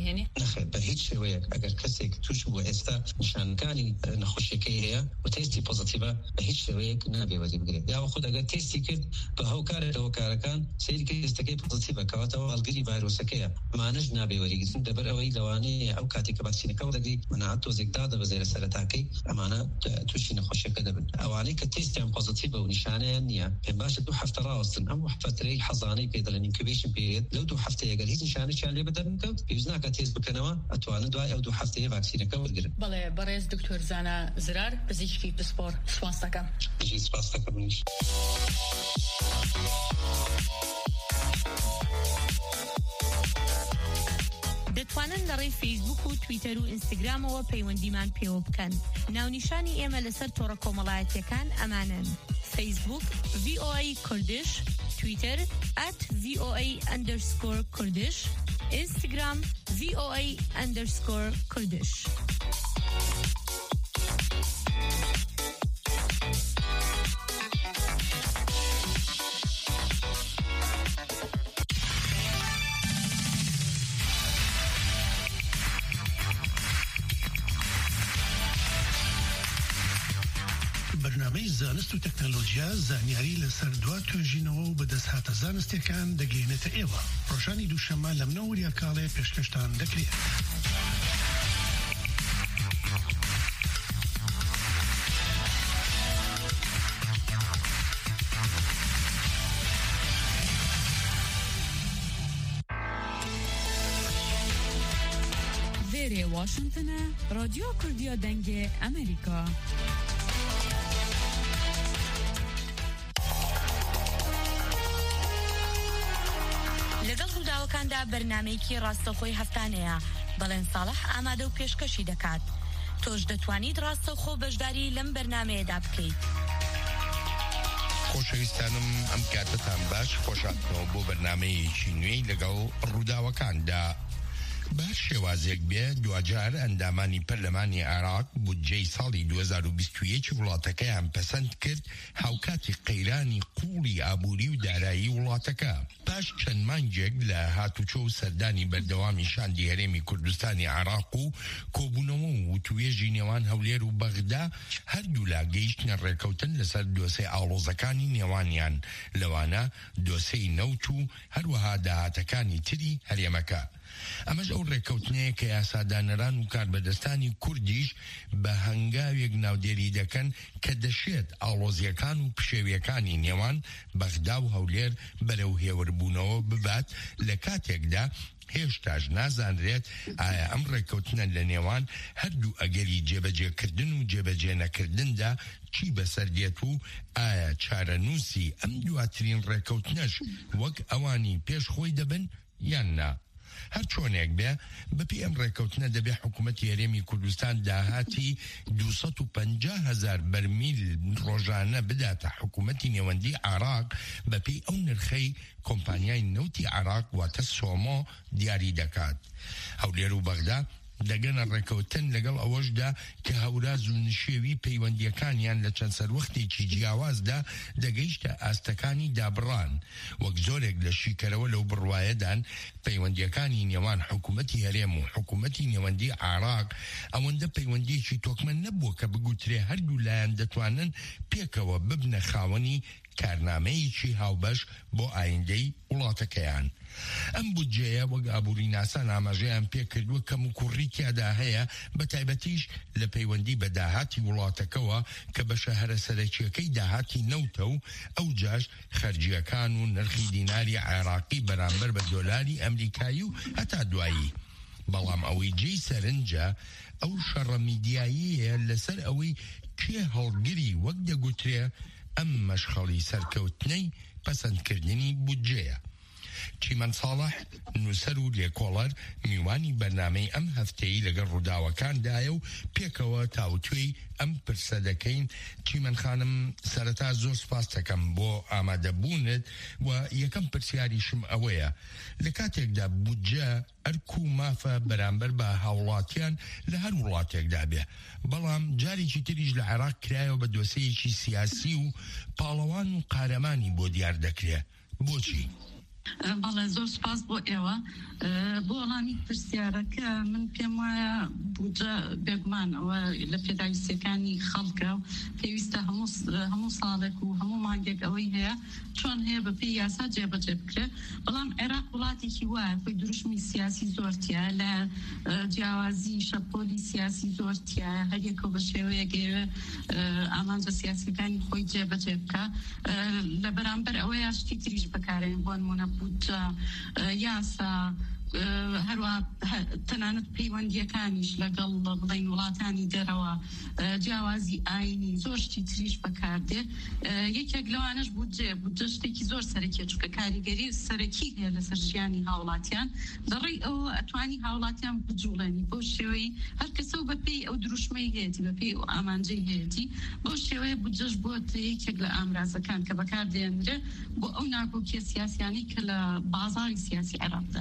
هێنێ بە هیچ شێوەیەک ئەگەر کەسێک توش بووە ئێستا نیشانەکانی نەخۆشیەکەی هەیە و تێستی پۆزیتیڤە بە هیچ شێوەیەک نابێ وەری بگرێت یا خود ئەگەر تێستی کرد بە هەوکارێتەوە کارەکان سەیری تێستەکەی پۆزیتیڤە کەواتەوە هەڵگری ڤایرۆسەکەیە مانەش نابێ وەریگرتن دەبەر ئەوەی لەوانەیە ئەو کاتێک کە ڤاکسینەکە وەردەگری مەناعەت تۆزێک دادەبەزێرە سەرەتاکەی ئەمانە تووشی نەخۆشیەکە دەبن ئەوانەی کە تێستیان پۆزیتیڤە و نیشانەیان نییە پێم باشە دوو هەفتە ڕاوەستن ئەم فترەی حەزانەی پێ دەڵێن ئینکیوبیشن پێریۆد لەو دوو هەفتەیە ئەگەر هیچ نیشانێکیان لێ بدەنکەوت پێویست ناکات تێست بکەنەوە ئەتوانن دوای ئەو دوو هەفتەیە ڤاکسینەکە وەرگرن. بەڵێ بەڕێز دکتۆر زانا زرار پزیشکی پسپۆر سپاس دەکەم. سپاس دەکەم منیش. دەتوانن لەڕێی فیسبوک و تویتەر و ئینستاگرامەوە پەیوەندیمان پێوە بکەن. ناونیشانی ئێمە لەسەر تۆڕە کۆمەڵایەتیەکان ئەمانن: فیسبوک ڤی ئۆ ئەی کوردش، تویتر ئەت ڤی ئۆ ئەی ئەندەرسکۆر کوردش، ئینستاگرام ڤی ئۆ ئەی ئەندەرسکۆر کوردش. بەرنامەی زانست و تەکنۆلۆژیا زانیاری لەسەر دوا توێژینەوە و بەدەستهاتە زانستیەکان دەگەێنێتە ئێوە. ڕۆژانی دووشەممە لە منەوە وریاکاڵێ پێشکەشتان دەکرێت. وێرێ واشنگتنە رادیۆ کوردیا دەنگێ ئەمریکا. لەگەڵ ڕووداوەکاندا بەرنامەیەکی ڕاستەخۆی هەفتانەیە بەڵێن ساڵح ئامادە و پێشکەشی دەکات. تۆش دەتوانیت ڕاستەخۆ بەشداری لەم بەرنامەیەدا بکەیت. خۆشەویستانم ئەم کاتتان باش خۆشاتنەوە بۆ بەرنامەیەکی نوێی لەگەڵ ڕووداوەکاندا. بە شێوازێک بێ دوجار ئەندامانی پەرلەمانی عێراق بودجەی ساڵی دوو هەزار و بیست و یەک وڵاتەکەیان پەسەند کرد هاوکاتی قەیرانی قوڵی ئابووری و دارایی وڵاتەکە. پاش چەند مانگێک لە هاتوچۆ و سەردانی بەردەوامی شاندی هەرێمی کوردستانی عێراق و کۆبوونەوە و توێژی نێوان هەولێر و بەغدا هەردوو لا گەیشتنە ڕێکەوتن لەسەر دۆسەی ئاڵۆزەکانی نێوانیان، لەوانە دۆسەی نەوت و هەروەها داهاتەکانی تری هەرێمەکە. ئەمەش ئەو ڕێکەوتنەیە کە یاسادانەران و کاربەدەستانی کوردیش بە هەنگاوێک ناودێری دەکەن کە دەشێت ئاڵۆزیەکان و پشێویەکانی نێوان بەغدا و هەولێر بەرەو هێوربوونەوە ببات لە کاتێکدا هێشتاش نازانرێت ئایا ئەم ڕێکەوتنە لە نێوان هەردوو ئەگەری جێبەجێکردن و جێبەجێ نەکردندا چی بەسەر دێت و ئایا چارەنووسی ئەم دواترین ڕێکەوتنەش وەک ئەوانی پێش خۆی دەبن یان نا. هەر چۆنێک بێ بەپی ئەم ڕێکەوتنە دەبێ حکوومەتی هەرێمی کوردستان داهاتی دووسەد و پەنجا هەزار بەرمیل ڕۆژانە بداتە حکوومەتی نێوەندی عێراق بەپی ئەو نرخەی کۆمپانیای نەوتی عێراق واتە سۆمۆ دیاری دەکات. هەولێر و بەغدا دەگەنە ڕێکەوتن لەگەڵ ئەوەشدا کە هەوراز و نشێوی پەیوەندیەکانیان لە چەند سەروەختێکی جیاوازدا دەگەیشتە ئاستەکانی دابڕان. وەک زۆرێک لە شیکەرەوە لەو بڕوایەدان پەیوەندیەکانی نێوان حکوومەتی هەرێم و حکوومەتی نێوەندی عێراق ئەوەندە پەیوەندیەکی تۆکمەن نەبووە کە بگوترێ هەردوو لایەن دەتوانن پێکەوە ببنە خاوەنی کارنامەیەکی هاوبەش بۆ ئایندەی وڵاتەکەیان. ئەم بودجەیە وەک ئابووری ناسان ئاماژەیان پێکردووە کەم و کوڕی تیادا هەیە، بە تایبەتیش لە پەیوەندی بە داهاتی وڵاتەکەوە کە بەشە هەرەسەرەکیەکەی داهاتی نەوتە و ئەو جاش خەرجیەکان و نرخی دیناری عێراقی بەرامبەر بە دۆلاری ئەمریکایی و هەتا دوایی. بەڵام ئەوەی جێی سەرنجە ئەو شەڕە میدیاییە لەسەر ئەوەی کێ هەڵگری وەک دەگوترێ ئەم مەشخەڵی سەرکەوتنەی پەسەندکردنی بودجەیە. چیمەن ساڵح نووسەر و لێکۆڵەر میوانی بەرنامەی ئەم هەفتەیە لەگەڵ ڕووداوەکاندایە و پێکەوە تاوتوێی ئەم پرسە دەکەین. چیمەن خانم، سەرەتا زۆر سپاس دەکەم بۆ ئامادەبوونت و یەکەم پرسیاریشم ئەوەیە لە کاتێکدا بودجە ئەرک و مافە بەرامبەر بە هاوڵاتیان لە هەر وڵاتێکدا بێ، بەڵام جارێکی تریش لە عێراق کرایەوە بە دۆسەیەکی سیاسی و پاڵەوان و قارەمانی بۆ دیار دەکرێ. بۆچی؟ بەڵێ زۆر سپاس بۆ ئێوە بۆ وەڵامی پرسیارەکە من پێم وایە بودجە بێگومان ئەوە لە پێداویستیەکانی خەڵکە و پێویستە هەموو ساڵێک و هەموو مانگێک ئەوەی هەیە چۆن هەیە بە پێی یاسا جێبەجێ بکرێت بەڵام عێراق وڵاتێکی وایە خۆی دروشمی سیاسی زۆرتیە لە جیاوازی شەپۆلی سیاسی زۆرتیە هەریەکەوە بە شێوەیەک ئێوە ئامانجە سیاسیەکانی خۆی جێبەجێ بکە لە بەرامبەر ئەوەیە شتی تریش بەکارێن بۆ نمونە بودجە یاسا هەروە تەنانەت پەیوەندیەکانیش لەگەڵ بڵین وڵاتانی دەرەوە جیاوازی ئاینی زۆر شتی تریش بەکاردێ یەکێک لەوانش بودجێ بودجە شتێکی زۆر سەرەکیە چونکە کاریگەری سەرەکی هەیە لەسەر ژیانی هاوڵاتیان دەڕێی ئەوە ئەتوانی هاوڵاتیان بجوڵێنی بۆ شێوەی هەر کەسە و بەپێی ئەو دروشمەی هەیەی بەپێی ئەو ئامانجەی هەیەی بۆ شێوەیە بودجەش بۆ یەکێک لە ئامرازەکان کە بەکاردێنرێ بۆ ئەو ناکۆکیە سیاسیانی کە لە بازاری سیاسی عێراقدا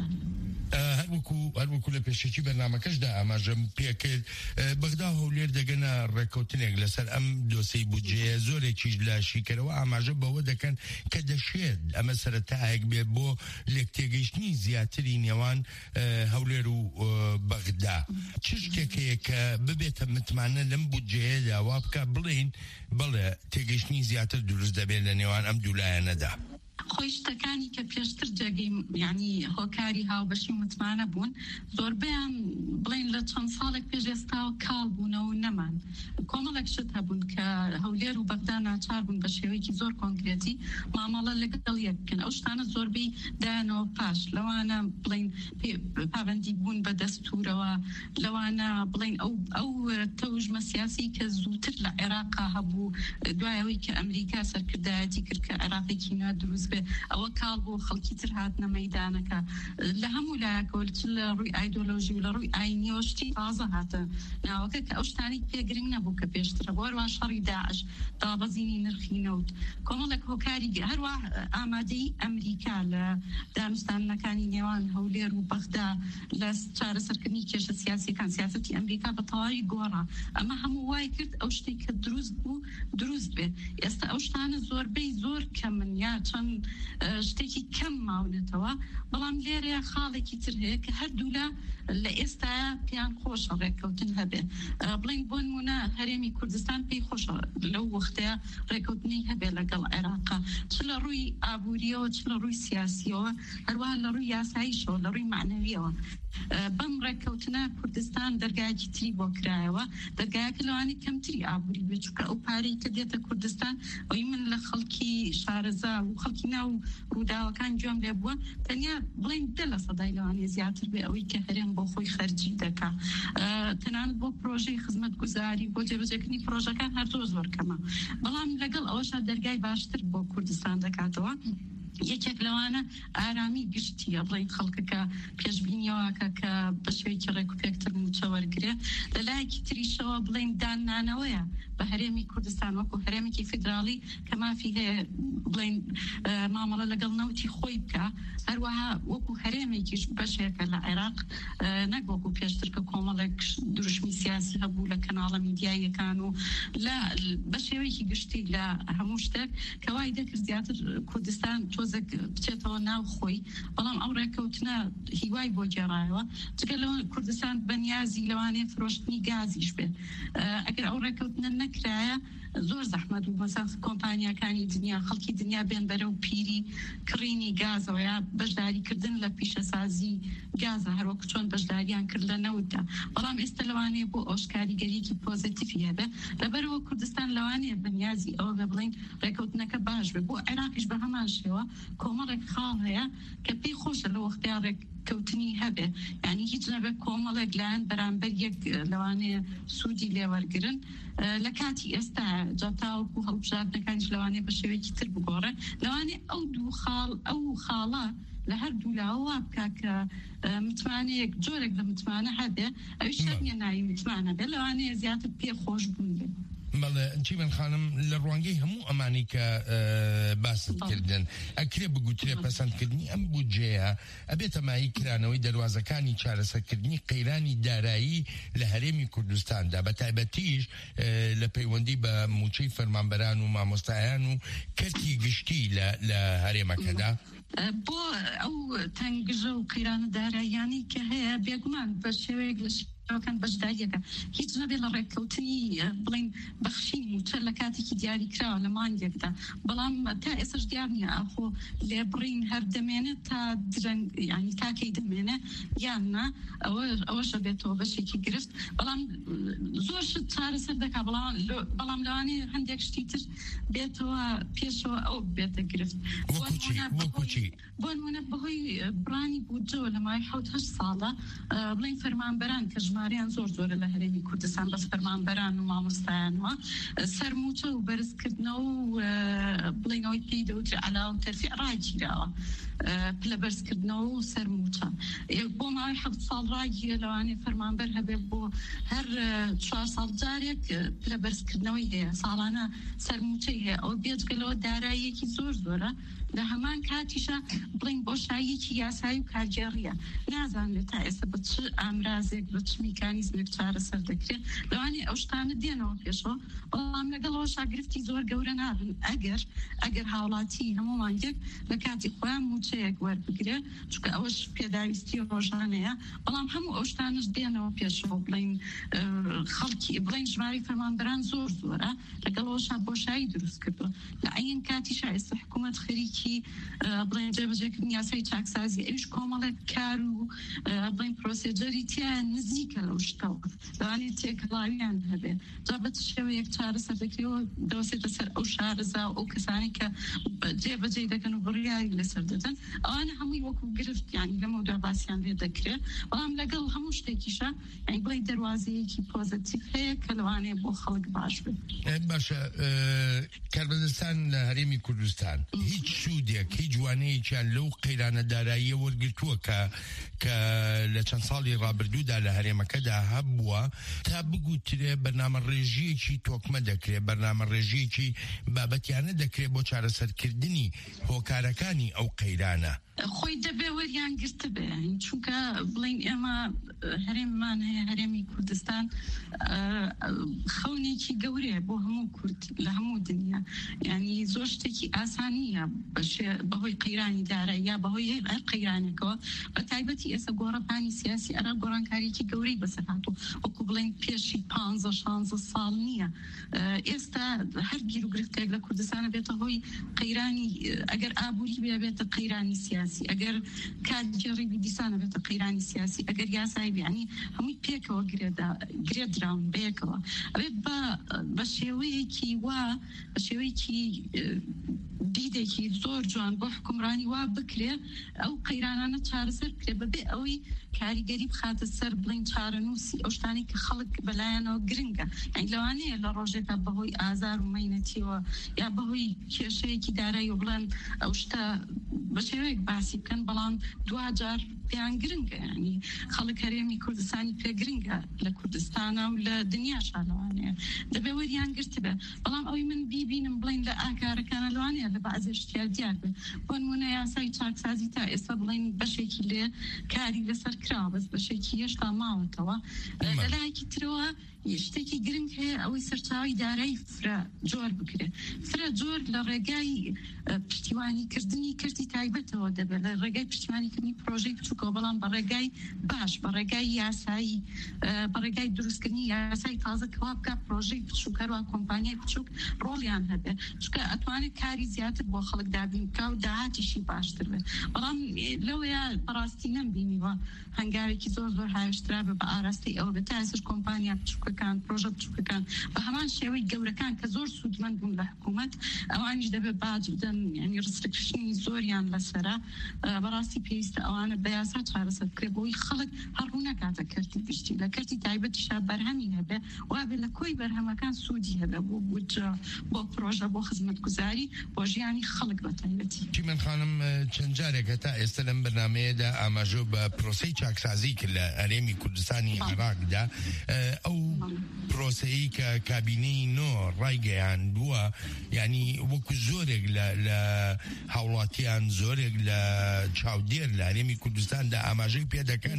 هەروەکو هەروەکو لە پێشێکی بەرنامەکەشدا ئاماژەم پێکرد بەغدا هەولێر دەگەنە ڕێکەوتنێک لەسەر ئەم دۆسەی بودجێ زۆرێکیش لە شیکەرەوە ئاماژە بەوە دەکەن کە دەشێت ئەمە سەرەتایەک بێ بۆ لێک تێگەیشتنی زیاتری نێوان هەولێر و بەغدا چ شتێک هەیە کە ببێتە متمانە لەم بودجەیەدا وا بکە بڵێن بڵێ تێگەیشتنی زیاتر دروست دەبێت لە نێوان ئەم دوو لایەنەدا خۆی شتەکانی کە پێشتر جێگەی ینی هۆکاری هاوبەشی متمانە بوون زۆربیان بڵین لە چەند ساڵێک پێش ئێستاوە کاڵ بوونەوە نەمان کۆمەڵێک شت هەبوون کە هەولێر و بەغدا ناچار بوون بە شێوەیەکی زۆر کۆنکرێتی مامەڵە لەگەڵ یەک بکەن ئەو شتانە زۆربەی دایانەوە پاش لەوانە بڵین پابەندی بوون بە دەستورەوە لەوانە بڵین ئەو ئەو تەوژمە سیاسی کە زووتر لە عێراقا هەبوو دوایەوەی کە ئەمریکا سەرکردایەتی کرد کە عێراقێکی نا دروست بێ ئەوە کاڵ بۆ خەڵکی تر هاتنە مەیدانەکە لە هەموو لایەکەوە لە ڕووی ئایدۆلۆژی و لە ڕووی ئاینیەوە شتی تازە هاتە ناوەکە کە ئەو شتانی پێگرنگ نەبوو کە پێشترە بۆ هەروە شەڕی داعش دابەزینی نرخی نەوت کۆمەڵێک هۆکاری هەروە ئامادەی ئەمریکا لە دانوستانەکانی نێوان هەولێر و بەغدا لە چارەسەرکردنی کێشە سیاسیەکان سیاسەتی ئەمریکا بە تەواوی گۆڕا ئەمە هەموو وای کرد ئەو شتێک کە دروست بوو دروست بێ ئێستا ئەو شتانە زۆربەی زۆر کەمن یا چەند شتێکی کەم ماونێتەوە بەڵام لێرەیە خاڵێکی تر هەیە کە هەردوو لە لە ئێستاە پێیان خۆشە ڕێککەوتن هەبێ بڵین بۆ نمونە هەرێمی کوردستان پێی خۆشە لەو وەختەیە ڕێککەوتنی هەبێ لەگەڵ عێراقا چ لە ڕووی ئابوووریەوە چ لە ڕووی سیاسیەوە هەروەها لە ڕووی یاساییشەوە لە ڕووی معنەویەوە بەم ڕێککەوتنە کوردستان دەرگایکی تری بۆ کرایەوە دەرگایەکە لەوانی کەمتری ئابووری بێت چونکە ئەو پارەی کە دێتە کوردستان ئەوی من لە خەڵکی شارەزا و خەڵکی ناو ڕووداوەکان گوێم لێ بووە تەنیا بڵین دە لە سەدای لەوانێ زیاتر بێ ئەوەی کە هەرێم بۆ خۆی خەرجی دەکا تەنانەت بۆ پرۆژەی خزمەتگوزاری بۆ جێبەجێکردنی پرۆژەکان هەر زۆر زۆر کەمە بەڵام لەگەڵ ئەوەشە دەرگای باشتر بۆ کوردستان دەکاتەوە یەکێک لەوانە ئارامی گشتیە بڵین خەڵکەکە پێشبینیەوەکە کە بە شوەیەکی ڕێکوپێکتر موچە وەرگێ لە لایەکی تریشەوە بڵین دانانەوەیە بە هەرێمی کوردستان وەکو هەرێمێکی فیدراڵی کە مافی هەیە بڵین مامەڵە لەگەڵ نەوتی خۆی بکە هەروەها وەکو هەرێمێکیش بەشێکە لە عێراق نەک وەکو پێشتر کە کۆمەڵێک دروشمی سیاسی هەبوو لە کەناڵە میدیایەکان و لە بە شێوەیەکی گشتی لە هەموو شتێک کە وای دەکرد زیاتر کوردستان تۆزێک بچێتەوە ناو خۆی بەڵام ئەو ڕێککەوتنە هیوای بۆ گێڕایەوە چکە لەوە کوردستان بەنیازی لەوانێ فرۆشتنی گازیش بێت ئەگەر ئەو ڕێککەوتنە نەکرایە زۆر زەحمەت و مەسەڵ کۆمپانیەکانی دنیا خەڵکی دنیا بێن بەرەو پیری کڕینی گازەوە یا بەشداریکردن لە پیشەسازی گازە هەروەکو چۆن بەشداریان کرد لە نەوتدا بەڵام ئێستا لەوانەیە بۆ ئۆشکاریگەریەکی پۆزیتیفی هەبێ لەبەرەوە کوردستان لەوانەیە بەنیازی ئەوە بێ بڵین ڕێککەوتنەکە باش بێ بۆ عێراقیش بە هەمان شێوە کۆمەڵێک خاڵ هەیە کە پێی خۆشە لە وەختەیە ڕێک کەوتنی هەبێ یعنی هیچ نەبێت کۆمەڵێک لایەن بەرامبەر یەک لەوانەیە سوودی لێوەرگرن لە کاتی ئێستا جاتاوەکو هەڵبژاردنەکانیش لەوانەیە بە شێوەیەکی تر بگۆڕێ لەوانەیە ئەو دوو خاڵ ئەو خاڵە لە هەر دوولاوە بکە کە متمانەیەک جۆرێک لە متمانە هەبێ ئەوی شەرنیە ناوی متمانە بێ لەوانەیە زیاتر پێ خۆش بوون بێ مەڵێ چی من خانم لە ڕوانگەی هەموو ئەمانی کە باست کردن ئەکرێ بگوترێ پەسەندکردنی ئەم بودجەیە ئەبێتە مای کرانەوەی دەواازەکانی چارەسەرکردنی قەیرانی دارایی لە هەرێمی کوردستاندا بە تایبەتیش لە پەیوەندی بە موچەی فەرمانبەران و مامۆستایان و کەرتی گشتی لە هەرێمەکەدا بۆ ئەو تەنگژە و قەیرانە داراییانی کە هەیە بێگومان بە شێوەیەک لە كان بجداريك هيج نبي لركوتني بلين بخشين وتشلا كاتي دياري كرا لما يقدا بلام تا اسج ديارني اخو لبرين هر دمنه تا درن يعني تا كي دمنه يانا او او شبيتو باش كي جرفت بلام زوش تار سدك بلام بلام لاني عندك شتيتر بيتو بيشو او بيت جرفت وكوتشي بون منبهي براني بوجو لما يحوت هش صاله بلين فرمان بران كج ماريان زور زور لهريمي كردستان بس فرمان بران وما مستعانوا سرموتة وبرزكتنا وبلينوي بيدو على ترفيع راجي راوا بلا برزكتنا وسرموتة بو ما يحب صال راجي لو أنا فرمان برها بيبو هر شوار صال جاريك بلا برزكتنا وهي صالنا سرموتة هي أو بيجقلو دارايي كي زور زورة لهمان كاتيشا بلين بوشايي كي ياسايو كارجيريا نازان لتايسة بتش أمرازك بتش ميكانيزمك چارە سەر دەکرێت لەوانێ ئەو شتانە دێنەوە پێشەوە بەڵام لەگەڵەوە شاگرفتی زۆر گەورە نابن ئەگەر ئەگەر هاوڵاتی هەمومان یەک لە کاتی خۆیان موچەیەک وەربگرێت چونکە ئەوەش پێداویستی ڕۆژانەیە بەڵام هەموو ئەو شتانش دێنەوە پێشەوە بڵین خەڵکی بڵین ژماری فەرمانبەران زۆر زۆرە لەگەڵەوەشا بۆشایی دروست کردووە لە عین کاتیشا ئێستا حکوومەت خەریکی بڵین جێبەجێکردنی یاسای چاکسازی ئەویش کۆمەڵێک کار و بڵین پرۆسیجەری تیان نزیکە لەو شتەوە لەوانێت تێکەڵاویان هەبێ جا بە شێوەیەک چارە سەر دەکرێەوە دەوسێتە سەر ئەو شارەزا و ئەو کەسانی کە جێبەجێ دەکەن و بڕیاری لەسەر دەدەن ئەوانە هەمووی وەکو گرفت یانی لەمە دا باسییان لێ دەکرێت بەڵام لەگەڵ هەموو شتێکیشە یانی بڵێ دەواازەیەکی پۆزتیڤ هەیە کە لەوانەیە بۆ خەڵک باش بێت باشە کاربەدەستان لە هەرێمی کوردستان هیچ سوودێک هیچ جوانەیەکیان لەو قەیرانە داراییە وەرگرتووە کە کە لە چەند ساڵی ڕابردوودا لە هەرێمەکەدا هەبووە تا بگوترێ بەرنامە ڕێژیەکی تۆکمە دەکرێت بەرنامە ڕێژیەکی بابەتیانە دەکرێت بۆ چارەسەرکردنی هۆکارەکانی ئەو قەیرانە خۆی دەبێ وەریان گرتە بێ چونکە بڵین ئێمە هەرێممان هەیە هەرێمی کوردستان خەونێکی گەورەیە بۆ هەموو کورد لە هەموو دنیا یعنی زۆر شتێکی ئاسانیە بەهۆی قەیرانی دارایی یا بەهۆی هەر قەیرانێکەوە بە تایبەتی ئێستا گۆڕەپانی سیاسی ئەرا گۆڕانکاریەکی گەورەی بەسەر هاتوو وەکو بڵین پێشی پانزە شانزە ساڵ نییە ئێستا هەر گیر و گرفتێک لە کوردستانە بێتە هۆی قەیرانی ئەگەر ئابووری بێ بێتە قەیرانی سیاسی ئەگەر کاتجێڕی دیسانە بێتە قەیرانی سیاسی ئەگەر یاسای بیانی هەمووی پێکەوە گرێ دراون بەیەکەوە ئەوێت بە شێوەیەکی وا بە شێوەیەکی دیدێکی زۆر جوان بۆ حکومڕانی وا بکرێ ئەو قەیرانانە چارەسەر بکرێ بەبێ ئەوەی کاریگەری بخاتە سەر بڵین چارەنووسی ئەو شتانی کە خەڵک بەلایەنەوە گرنگە یعنی لەوانەیە لە ڕۆژێکە بەهۆی ئازار و مەینەتیەوە یا بەهۆی کێشەیەکی دارایی و بڵێن ئەو شتە بە شێوەیەک باسی بکەن بەڵام دوجار پێیان گرنگە ینی خەڵک هەرێمی کوردستانی پێ گرنگە لە کوردستانە و لە دنیاشا لەوانەیە دەبێ وەریان گرت بێ بەڵام ئەوی من بیبینم بڵین لە ئاکارەکانە لەوانەیە لە بەعزێ شتیان دیار بێ بۆ نمونە یاسای چاکسازی تا ئێستا بڵین بەشێکی لێ کاری لەسەر کراوە بەس بەشێکی هێشتا ماوەتەوە لەلایەکی ترەوە شتێکی گرنگ هەیە ئەوەی سەرچاوی دارایی فرە جۆر بکرێت فرە جۆر لە ڕێگای پشتیوانیکردنی کردی تایبەتەوە دەبێت لە ڕێگای پشتیوانیکردنی پرۆژەی بچووکەوە بەڵام بە ڕێگای باش بە ڕێگای یاسایی بە ڕێگای دروستکردنی یاسای تازە کەوا بکە پرۆژەی بچووکەوە کۆمپانیای بچووک ڕۆڵیان هەبێت چونکە ئەتوانێت کاری زیاتر بۆ خەڵک دابین بکە و داهاتیشی باشتر بێت بەڵام لەوەیە بەڕاستی نەمبینیوە هەنگاوێکی زۆر زۆر هاوشترا بە بە ئاراستی ئەوە بێت تا ئێسش کۆمپانیا بچووکەکان پرۆژە بچووکەکان بە هەمان شێوەی گەورەکان کە زۆر سوودمەند بوون لە حکوومەت ئەوانیش دەبێت باج بدەن یعنی ڕستریکشنی زۆریان لەسەرە بەڕاستی پێویستە ئەوانە بە یاسا چارەسەر بکرێت بۆی خەڵک هەڕوو نەکاتە کەرتی پشتی لە کەرتی تایبەتیشا بەرهەمی هەبێ وابێ لە کۆی بەرهەمەکان سوودی هەبێ بۆ بودجە بۆ پرۆژە بۆ خزمەتگوزاری بۆ ژیانی خەڵک بەتایبەتی. من خانم چەند جارێک هەتا ئێستا لەم بەرنامەیەدا ئاماژە بە پرۆسەی چاکسازی کرد لە هەرێمی کوردستانی عێراقدا ئەو پرۆسەیە کە کابینەی نۆ ڕایگەیاندووە یعنی وەکو زۆرێک لە هاوڵاتیان زۆرێک لە چاودێر لە هەرێمی کوردستاندا ئاماژەی پێ دەکەن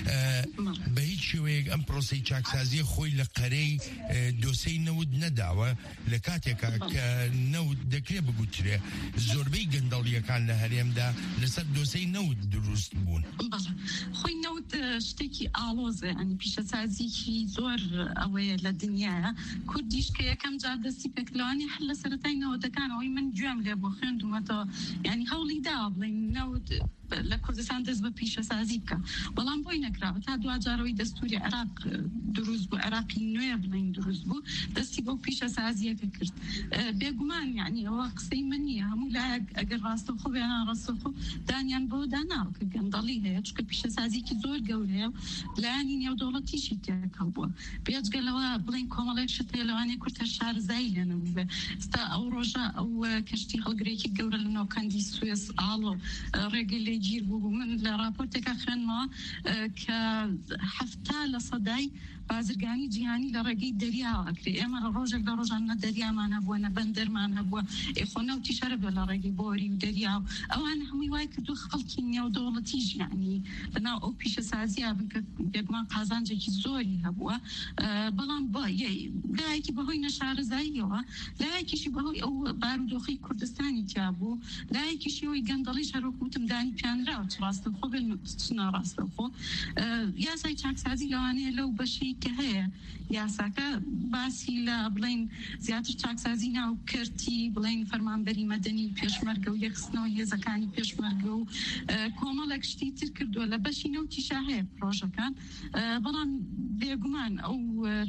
بە هیچ شێوەیەک ئەم پرۆسەی چاکسازیە خۆی لە قەرەی دۆسەی نەود نەداوە لە کاتێکا کە نەود دەکرێت بگوترێ زۆربەی گەندەڵیەکان لە هەرێمدا لەسەر دۆسەی نەود دروست بوون. خۆی نەود شتێکی ئاڵۆزە ئەنی پیشەسازیی زۆر ئەوەیە لە دنیاە کوردیش کە یەکەم جار دەستی پێکلوانی هەر لە سەرەتای نەوەدەکانەوەی من گوێم لێ بۆ خوێندومەتەوە یعنی هەوڵی دا بڵێن نەود لە کوردستان دەست بە پیشەسازی بکە بەڵام بۆی نەکراوە تا دوجارەوەی دەستوری عێراق دروست بوو عێراقی نوێ بڵین دروست بوو دەستی بۆ پیشەسازیەکە کرد بێگومان یعنی ئەوە قسەی من نییە هەموو لایەک ئەگەر ڕاستەخۆ بێنان ڕاستەخۆ دانیان بۆ داناوە کە گەندەڵی هەیە چکە پیشەسازیکی زۆر گەورەیە لایانی نێودەوڵەتیشی تێکەڵ بووە بێجگەلەوە بڵین کۆمەڵێک شت هەیە لەوانەیە کورتە شارزایی لێنەبوو بێ ستا ئەو ڕۆژە ئەو کەشتی هەڵگرێکی گەورە لە ناوکەندی سوێس ئاڵۆ ڕێگەی لێ گیر بوو من لە راپۆرتێکا خوێنمەوە کە هەفتا لە سەدای بازرگانی جیهانی لە ڕێگەی دەریاوە ئەکرێ ئێمە ڕۆژێک لە ڕۆژان نە دەریامان هەبووە نە بەندەرمان هەبووە ئێخۆ نەوتی شەرە بێ لە ڕێگەی بۆری و دەریا و ئەوان هەمووی وای کردو خەڵکی نێودەوڵەتی ژیانی لەناو ئەو پیشەسازیە بن کە بێگومان قازانجێکی زۆری هەبووە بەڵام لایەکی بەهۆی نەشارەزاییەوە لایەکیشی بەهۆی ئەو بارودۆخی کوردستانی تیا بوو لایەکیشی ئەوەی گەندەڵی شەرۆکوتم دانی پیانراوە چ ڕاستەخۆ بێن ناڕاستەخۆ یاسای چاکسازی لەوانەیە لەو بەشی کە هەیە یاساکە باسی لە بڵین زیاتر چاکسازی ناو کردی بڵین فەرمانبەری مەدەنی پێشمەرگە و یەخستنەوە هێزەکانی پێشمەرگە و کۆمەڵێک شتی تر کردووە لە بەشی نەوتیشا هەیە پرۆژەکان بەڵام بێگومان ئەو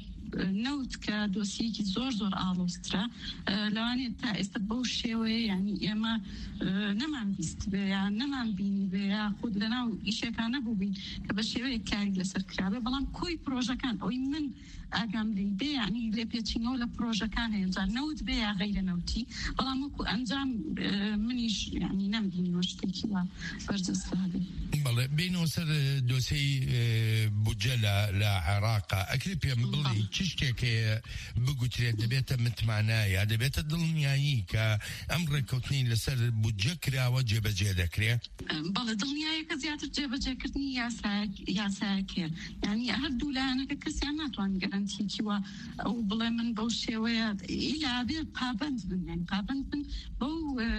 نەوت کە دۆسیەکی زۆر زۆر ئاڵۆسترا لەوانێت تا ئێستا بەو شێوەیە ینی ئێمە نەمان بیست بێ یان نەمان بینی بێ یا خود لەناو ئیشەکان نەبوو بین کە بە شێوەیە کاری لەسەر کرابێ بەڵام کۆی پرۆژەکان ئەوی من ئاگام لێ بێ ینی لێ پێچینەوە لە پرۆژەکان هەیە جار نەوت بێ یا غەیرە نەوتی بەڵام وەکو ئەنجام منیش ینی نەمبینیوە شتێکی وا بەرجەستە بێ. بەڵێ بینەوە سەر دۆسەی بودجە لە عێراقا ئەکرێ پێم بڵێ چ شتێکەیە بگوترێت دەبێتە متمانە یا دەبێتە دڵنیایی کە ئەم ڕێککەوتنی لەسەر بودجە کراوە جێبەجێ دەکرێت؟ بەڵێ دڵنیاییەکە زیاتر جێبەجێکردنی یاسایەکێ ینی هەردوو لایەنەکە کەسیان ناتوانێت گەرانتیکی وە ئەو بڵێ من بەو شێوەیە ئیلابێ پابند بن یعنی پابند بن بەو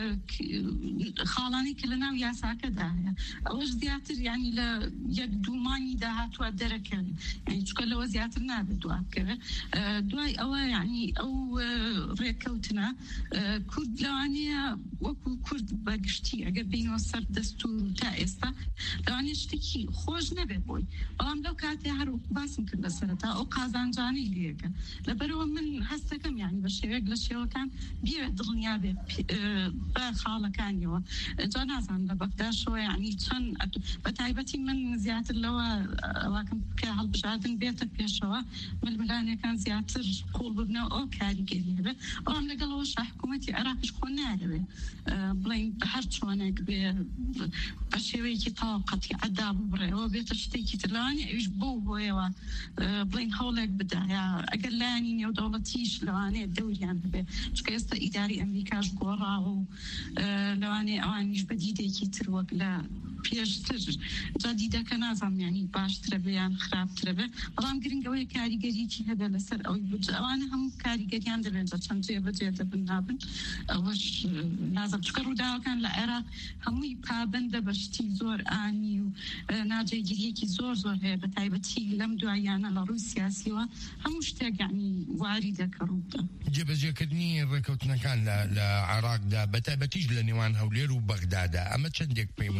خاڵانی کە لەناو یاساکەدا هەیە ئەوەش زیاتر ینی لە یەک دوومانی داهاتوە دەرەکەن ینی چکە لەوە زیاتر نابێت دواب بکەوێت دوای ئەوە ینی ئەو ڕێککەوتنە کورد لەوانەیە وەکو کورد بەگشتی ئەگەر بینەوە سەر دەستور تا ئێستا لەوانەیە شتێکی خۆش نەبێت بۆی بەڵام لەو کاتێ هەر باسم کرد لەسەرەتا ئەو قازانجانەی لێەکە لەبەرەوە من هەستەکەم ینی بە شێوەیەک لە شێوەکان بیوێت دڵنیا بێت بە خاڵەکانیەوە جا نازان لە بەکداشەوە ینی چەند بە تایبەتی من زیاتر لەوە ئەواکەم کە هەڵبژاردن بێتە پێشەوە ململانەکان زیاتر قوڵ ببنەوە ئەو کاریگەری هەبێت بەڵام لەگەڵەوە حکوومەتی عێراقیش خۆ نادەوێت بڵین هەر چۆنێک بێ بە شێوەیەکی تاوقەتی عەدا ببڕێەوە بێتە شتێکی تر لەوانێ ئەویش بۆ بۆیەوە بڵین هەوڵێک بدایە ئەگەر لایانی نێودەوڵەتیش لەوانەیە دەوریان هەبێت چکە ئێستا ئیداری ئەمریکاش گۆڕاوە و لەوانەیە ئەوانیش بە دیدێکی تر وەک لە پێشتر جادیدەکە نازانیانی باشترە بێیان خراپترە بێ بەڵام گرنگەوەی کاریگەریکی هەبێ لەسەر ئەوی بجە ئەوانە هەموو کاریگەریان دەبێت چەند جێبەجێ دەبن نابن ئەوەش نازم چکە ڕووداوەکان لە عێراق هەمووی پابندە بەشتی زۆر ئانی و ناجێگیریەکی زۆر زۆر هەیە بە تایبەتی لەم دواییانە لە ڕووی سیاسیەوە هەموو شتێک یعنی واری دەکە ڕوودا جێبەجێکردنی ڕێکەوتنەکان لە عێراقدا بە تایبەتیش لە نێوان هەولێر و بەغدادا ئەمە چەندێک پەیوەندی هەیە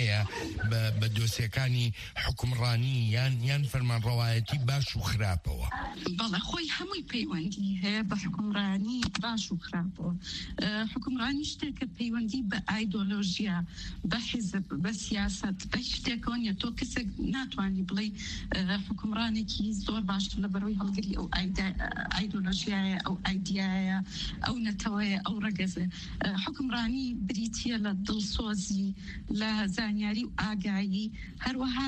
هەیە بە دۆسیەکانی حکومڕانی یان یان فەرمانڕەوایەتی باش و خراپەوە؟ بەڵێ خۆی هەمووی پەیوەندی هەیە بە حکومڕانی باش و خراپەوە. حکومڕانی شتێکە پەیوەندی بە ئایدۆلۆژیا، بە حیزب، بە سیاست، بە شتێکەوە نیە. تۆ کەسێک ناتوانانی بڵێ حکومڕانێکی زۆر باش لە بەرەوەی هەڵگری ئەو ئایدۆلۆژیایە، ئەو ئایدیایە، ئەو نەتەوەیە، ئەو ڕەگەزە. حکومڕانی بریتیە لە دڵسۆزی، لە زانیاری و ئاگایی، هەروەها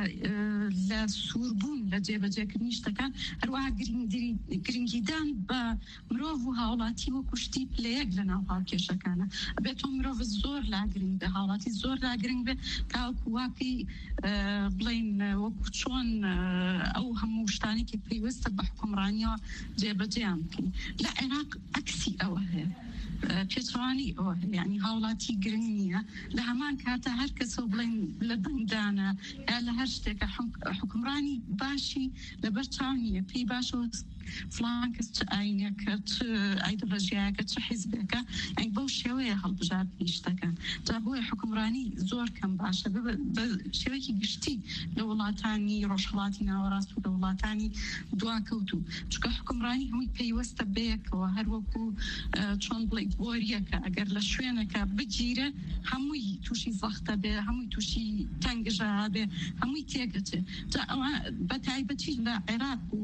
لە سووربوون لە جێبەجێکردنی شتەکان، هەروەها گرنگیدان بە مرۆڤ و هاوڵاتی وەکو شتی پلەیەک لە ناو هاوکێشەکانە. ئەبێت تۆ مرۆڤ زۆر لاگرنگ بێ، هاوڵاتی زۆر لاگرنگ بێ، تاوەکو واقعی بڵین وەکو چۆن ئەو هەموو شتانێکی پێویستە بە حکومڕانیەوە جێبەجێیان بکەین. لە عێراق عەکسی ئەوە هەیە، پێچوانی ئەوە ینی هاوڵاتی گرنگ نییە. لە هەمان کاتە هەر کەسە بڵێن لە دەنگدانە یا لە هەر شتێکە حکومڕانی باشی لەبەر چاو نییە، پێی باشەوە فلان کەس چ ئاینێکە، چ ئایدۆلۆژیایەکە، چ حیزبێکە، ئەنگ بەو شێوەیە هەڵبژاردنی شتەکان. جا بۆیە حکومڕانی زۆر کەم باشە بە شێوەیەکی گشتی لە وڵاتانی ڕۆژهەڵاتی ناوەڕاست و لە وڵاتانی دواکەوتوو. چونکە حکومڕانی هەمووی پێیوەستە بەیەکەوە، هەروەکو چۆن بڵێ بۆریەکە ئەگەر لە شوێنەکە بگیرە هەمووی تووشی زەختە بێ، هەمووی تووشی تەنگژە بێ، هەمووی تێگەچێ. جا ئەوە بە تایبەتی لە عێراق و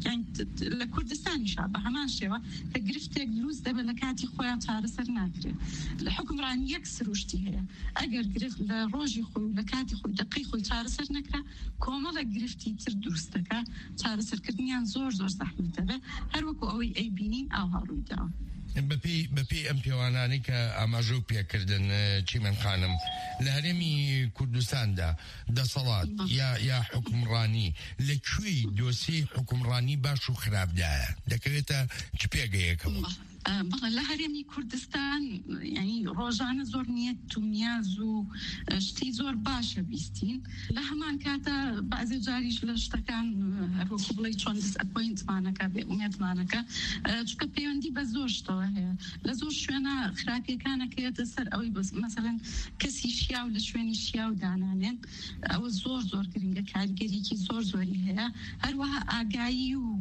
لە کوردستانیشا بە هەمان شێوە کە گرفتێک دروست دەبێت لە کاتی خۆیان چارەسەر ناکرێت. لە حکومڕانی یەک سروشتی هەیە، ئەگەر گرفت لە ڕۆژی خۆی و لە کاتی خۆی دقی خۆی چارەسەر نەکرا، کۆمەڵە گرفتی تر دروستەکە، چارەسەرکردنیان زۆر زۆر زەحمەتە بێ، هەروەکو ئەوەی ئەیبینین ئاوا ڕوویداوە. بەپێی ئەم پێوانانی کە ئاماژە و پێکردن چیمەن خانم، لە هەرێمی کوردستاندا دەسەڵات یا حکومڕانی لەکوێی دۆسی حکومڕانی باش و خراپدایە دەکەوێتە چ پێگەیەکەوە؟ بەڵێ لە هەرێمی کوردستان ینی ڕۆژانە زۆر نیەت و نیاز و شتی زۆر باشە بیستین. لە هەمان کاتە بەعزێ جاریش لە شتەکان هەروەکو بڵێ چۆن دەسەپۆینتمانەکە بێ ئومێدمانەکە، چونکە پەیوەندی بە زۆر شتەوە هەیە. لە زۆر شوێنە خراپیەکانەکەیەتە سەر ئەوەی مەسەڵەن کەسی شیا و لە شوێنی شیا و دانانێن، ئەوە زۆر زۆر گرنگە، کاریگەریکی زۆر زۆری هەیە. هەروەها ئاگایی و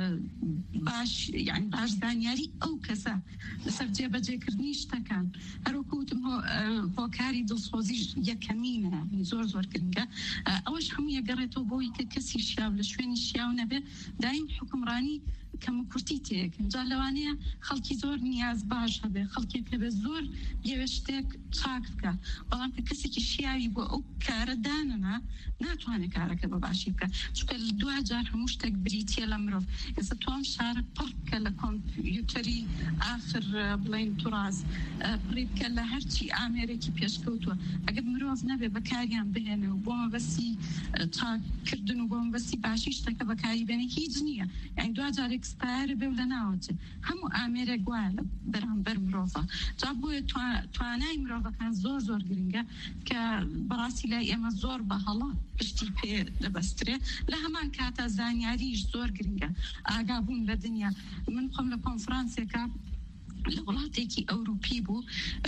باش یعنی باش زانیاری ئەو کەسە لەسەر جێبەجێکردنی شتەکان، هەروەکوتم هۆکاری دڵسۆزی یەکەمینە، زۆر زۆر گرنگە. ئەوەش هەموو یەگەڕێتەوە بۆی کە کەسی شیاو لە شوێنی شیاو نەبێ، دایم حکومڕانی کەم کورتی تێکن. جا لەوانەیە خەڵکی زۆر نیاز باش هەبێ، خەڵکێک هەبێ زۆر یەوێ شتێک چاک بکە، بەڵام کە کەسێکی شیاوی بۆ ئەو کارە دانەنا ناتوانێت کارەکە بە باشی بکە، چونکە دوا جار هەموو شتێک بریتیە لە مرۆڤ. ئێستا تۆم شارە پڕکە لە کۆمپیوتەری ئاخر بڵین توراز پڕی بکە لە هەرچی ئامێرێکی پێشکەوتووە. ئەگەر مرۆڤ نەبێ بەکاریان بهێنێ و بۆ مەبەستی چاکردن و بۆ مەبەستی باشی شتەکە بەکاری بێنێ هیچ نییە. یعنی دوا جارێک سپایرە بێ و لە ناوەچێ هەموو ئامێرێک وایە لە بەرامبەر مرۆڤە. جا بۆیە توانای مرۆڤەکان زۆر زۆر گرنگە کە بەڕاستی لای ئێمە زۆر بە هەڵە پشتی پێ دەبەسترێ. لە هەمان کاتە زانیاریش زۆر گرنگە، ئاگابوون لە دنیا. من خۆم لە کۆنفرانسێکە لە وڵاتێکی ئەوروپی بوو،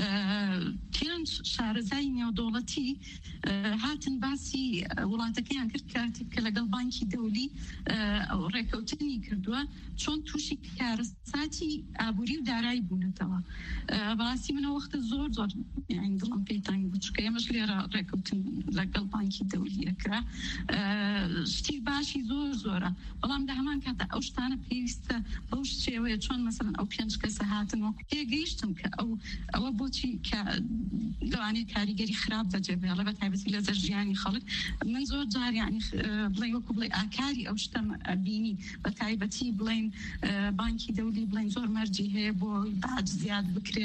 پێنج شارەزای نێودەوڵەتی هاتن باسی وڵاتەکەیان کرد کاتێک کە لەگەڵ بانکی دەولی ڕێکەوتنی کردووە چۆن تووشی کارەساتی ئابووری و دارایی بوونەتەوە. بەڕاستی منە وەختە زۆر زۆر دڵم پێی تانگ بوو، چونکە ئێمەش لێرە ڕێکەوتن لەگەڵ بانکی دەولی ئەکرا. شتی باشی زۆر زۆرە، بەڵام لە هەمان کاتە ئەو شتانە پێویستە بەو شێوەیە چۆن مەسەڵەن ئەو پێنج کەسە هاتن پێگەیشتم کە ئەو ئەوە بۆچی لەوانەیە کاریگەری خراپ دەجێبێڵە بە تایبەتی لەسەر ژیانی خەڵک. من زۆر جاریانی بڵێ وەکو بڵێ ئاکاری ئەو شتە بینی، بە تایبەتی بڵێن بانکی دەولی بڵێن زۆر مەرجی هەیە بۆ باج زیاد بکرێ،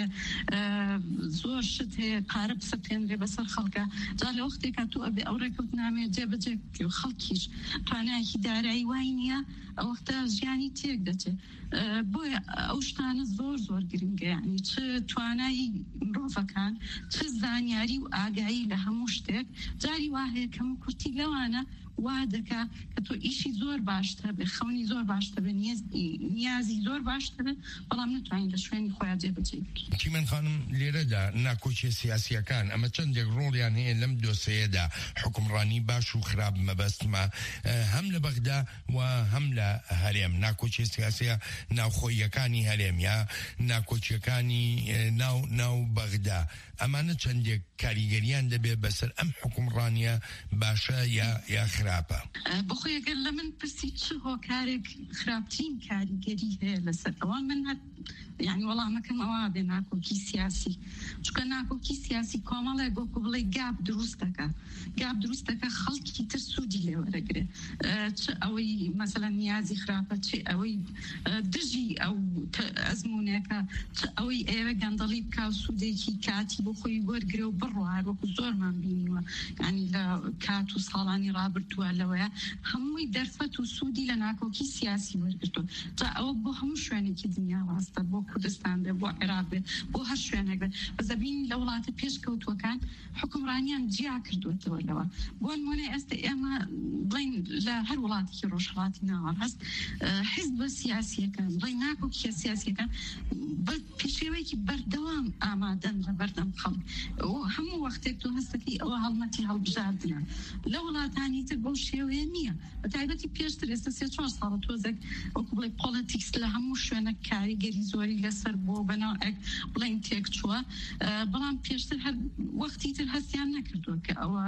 زۆر شت هەیە پارە بسەپێنرێ بەسەر خەڵکە. جا لە وەختێکە تو ئەبێ ئەو ڕێکەوتنامێ جێبەجێ بکرێ و خەڵکیش توانایەکی دارایی وای نییە، ئەو وەختە ژیانی تێک دەچێت. بۆیە ئەو شتانە زۆر زۆر گرنگە، یعنی چ توانایی مرۆڤەکان، چ زانیاری و ئاگایی لە هەموو شتێک. جاری وا هەیە کەم کورتی لەوانە وا دەکا کە تۆ ئیشی زۆر باشتە بێ خەونی زۆر باشتە بێ نیازی زۆر باشتە بێ بەڵام نتوانین لە شوێنی خۆیان جێبەجێ بکەین. چیمەن خانم لێرەدا ناکۆچیە سیاسیەکان ئەمە چەندێک ڕۆڵیان هەیە لەم دۆسەیەدا حکومڕانی باش و خراپ مەبەستمە هەم لە بەغدا و هەم لە هەرێم ناکۆچیە سیاسیە ناوخۆیەکانی هەرێم یا ناکۆچیەکانی ناو ناو بەغدا ئەمانە چەندێک کاریگەریان دەبێ بەسەر ئەم حکومڕانیە باشە یا یا خراپە. بخۆ ئەگەر لە من پرسی چ هۆکارێک خراپترین کاریگەری هەیە لەسەر ئەوان من هەت یعنی وەڵامەکەم ئەوە بێ ناکۆکی سیاسی چونکە ناکۆکی سیاسی کۆمەڵێک بۆکو بڵێ گاب دروست دەکە گاب دروست دەکە خەڵکی تر سوودی لێ وەرەگرێ چ ئەوەی مەسەلەن نیازی خراپە چ ئەوەی دژی ئەو ئەزمونێکە چ ئەوەی ئێوە گەندەڵی بکە و سوودێکی کاتی بۆ خۆی وەرگرێ و بڕوە وەکو زۆرمان بینیوە ینی لە کات و ساڵانی ڕابردووە لەوەیە هەمووی دەرفەت و سوودی لە ناکۆکی سیاسی وەرگرتووە جا ئەوە بۆ هەموو شوێنێکی دنیا ڕاستە بۆ کوردستان بێ بۆ عێراق بێ بۆ هەر شوێنێک بێ بەزەبین لە وڵاتە پێشکەوتوەکان حکومڕانیان جیا کردوێتەوە لەوە بۆ نمونە ئێستا ئێمە بڵین لە هەر وڵاتێکی ڕۆژهەڵاتی ناوەڕ هەست حیزب سیاسیەکان بڵین ناکۆکیە سیاسیەکان بە پێشێوەیەکی بەردەوام ئامادەن لە بەردەم خەڵک هەموو وەختێک تۆ هەستەکەی ئەوە هەڵمەتی هەڵبژاردنە لە وڵاتانی تر بەو شێوەیە نییە بە تایبەتی پێشتر ئێستا سێ چوار ساڵە تۆزێک وەکو بڵێ پۆلیتیکس لە هەموو شوێنە کاریگەری زۆری لەسەر بۆ بەناو ئەک بڵین تێک چووە بەڵام پێشتر هەر وەختی تر هەستیان نەکردووە کە ئەوە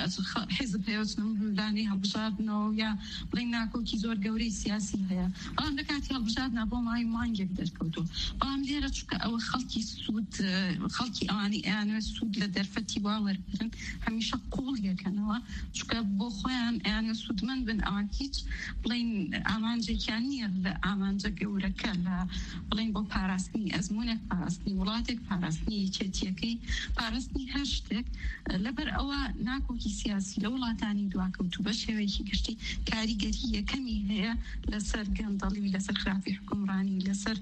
حیزب هەیەوەچنلانی هەڵبژاردنەوە یا بڵین ناکۆکی زۆر گەورەی سیاسی هەیە بەڵام لە کاتی هەڵبژاردنە بۆ مای مانگێک دەرکەوتووە بەڵام لێرە چونکە ئەوە خەڵکی سوود خەڵکی ئەوانی ئەیانوێت سوود لە دەرفەتی وا وەرگرن هەمیشە قوڵ یەکەنەوە چونکە بۆ خۆیان ئەیانوێت سوودمەند بن ئەوان هیچ بڵین ئامانجێکیان نییە لە ئامانجە گەورەکە لە بڵین بۆ پاراستنی ئەزمونێک پاراستنی وڵاتێک پاراستنی یەکێتیەکەی پاراستنی هەر شتێک لەبەر ئەوە ناکۆکی سیاسی لە وڵاتانی دواکەوتوو بە شێوەیەکی گشتی کاریگەری یەکەمی هەیە لەسەر گەندەڵی لەسەر خراپی حکومڕانی لەسەر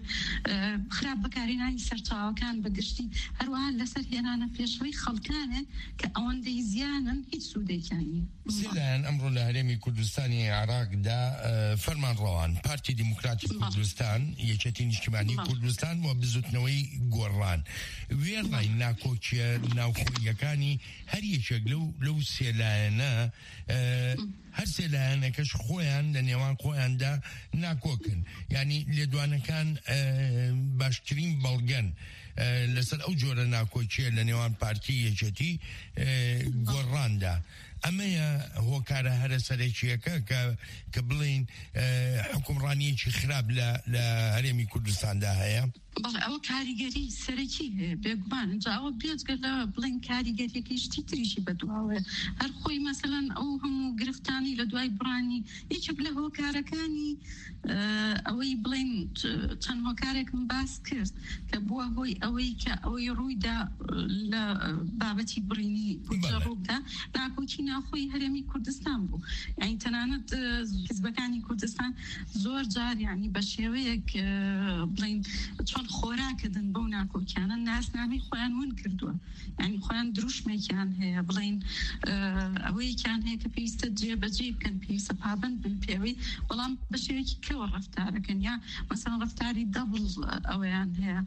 خراپ بەکارهێنانی سەرچاوەکان بەگشتی هەروەها لەسەر هێنانە پێشەوەی خەڵکانێن کە ئەوەندەی زیانن هیچ سوودێکیان نییە. سیلایەن ئەمڕۆ لە هەرێمی کوردستانی عێراقدا فەرمانڕەوان پارتی دیموکراتی کوردستان یەکێتی نیشتیمانی کوردستان و بزوتنەوەی گۆڕان وێڕای ناکۆچیە ناوخۆیەکانی هەر یەکێک لەو لەو سێلایەنە هەر سێلایەنەکەش خۆیان لە نێوان خۆیاندا ناکۆکن ینی لێدوانەکان باشترین بەڵگەن لەسەر ئەو جۆرە ناکۆچیە لە نێوان پارتی یەکێتی گۆڕاندا ئەمەیە هۆکارە هەرە سەرێکیەکە کە بڵین حکومڕانیەکی خراپ لە هەرێمی کوردستاندا هەیە. بەڵێ ئەوە کاریگەری سەرەکی هەیە بێگومان جا ئەوە بێجگەر لە بڵین کاریگەریەکەی شتی تریشی بەدواوەیە هەر خۆی مەسەلەن ئەو هەموو گرفتانی لە دوای بڕانی یەکێک لە هۆکارەکانی ئەوەی بڵین چەند هۆکارێکم باس کرد کە بووە هۆی ئەوەی کە ئەوەی ڕوویدا لە بابەتی بڕینی ڕوودا ناکۆکی ناخۆی هەرێمی کوردستان بوو یعنی تەنانەت حیزبەکانی کوردستان زۆر جار یعنی بە شێوەیەک بڵین چۆن خۆراکردن بەو ناکۆکیانە ناسنامەی خۆیان ون کردووە ینی خۆیان دروشمێکیان هەیە بڵین ئەوەیەکیان هەیە کە پێویستە جێبەجێ بکەن پێویستە پابند بن پێوەی بەڵام بە شێوەیەکی کەوە ڕەفتارەکەن یا مەسەڵەن ڕەفتاری دەبڵ ئەوەیان هەیە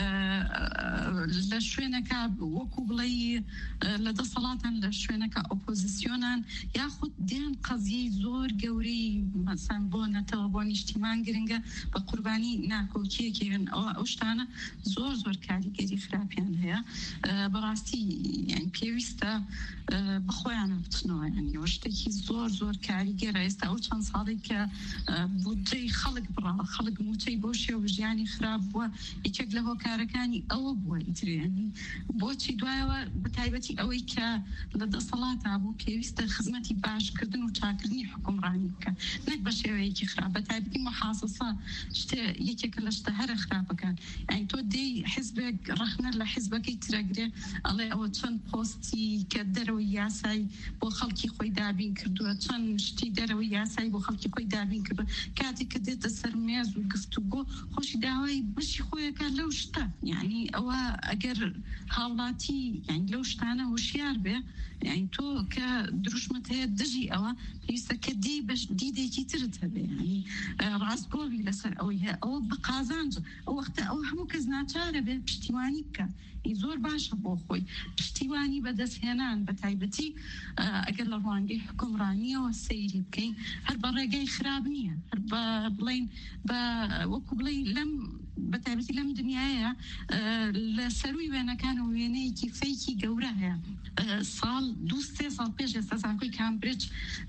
لە شوێنەکە وەکو بڵێ لە دەسەڵاتان لە شوێنەکە ئۆپۆزیسیۆنان یاخود دێن قەزیەی زۆر گەورەی مەسەڵەن بۆ نەتەوە بۆ نیشتیمان گرنگە بە قوربانی ناکۆکیەکێن ئەوە ئەو شتانە زۆر زۆر کاریگەری خراپیان هەیە بەڕاستی یعنی پێویستە بخۆیانە بچنەوە یعنی ئەوە شتێکی زۆر زۆر کاریگەرە ئێستا ئەو چەند ساڵی کە بودجەی خەڵک بڕاوە خەڵک موچەی بۆ شێوە ژیانی خراپ بووە یەکێک لە هۆکارەکانی ئەوە بووە ئیترێنی بۆچی دوایەوە بە تایبەتی ئەوەی کە لە دەسەڵاتا بوو پێویستە خزمەتی باشکردن و چاکردنی حکومڕانی بکە نەک بە شێوەیەکی خراپ بە تایبەتی محاسەسە شتێ یەکێکە لە شتە هەرە خراپەکان يعني تو دي حزبك رخنا لحزبك يترقري الله أو تشن بوستي كدروي ياساي بو خلقي خوي دابين كردو تشن شتي دروي ياساي بو خلقي خوي دابين كردو كاتي كديت السرميز وقفتو خوش داوي بشي خويا كان لو شتا يعني أو أجر حالاتي يعني لو شتانا وشيار به يعني تو كدروش متى دجي أو ليس كدي بش ديدي كي ترتها يعني راس قوي لسر أو أو بقازانج أو وقت أو همو كزناتشارة به بشتيواني بك يزور باشا بوخوي بشتيواني بدس هنان بتايبتي أقل الروانجي حكمرانية والسيري بكين هربا رقاي خرابنية هربا بلين با وكو بلين لم بتاعتي لم دنيايا لسروي وانا كانوا ويني كيفيكي جورها صال دوستي صال بيج استاذ كوي كامبريدج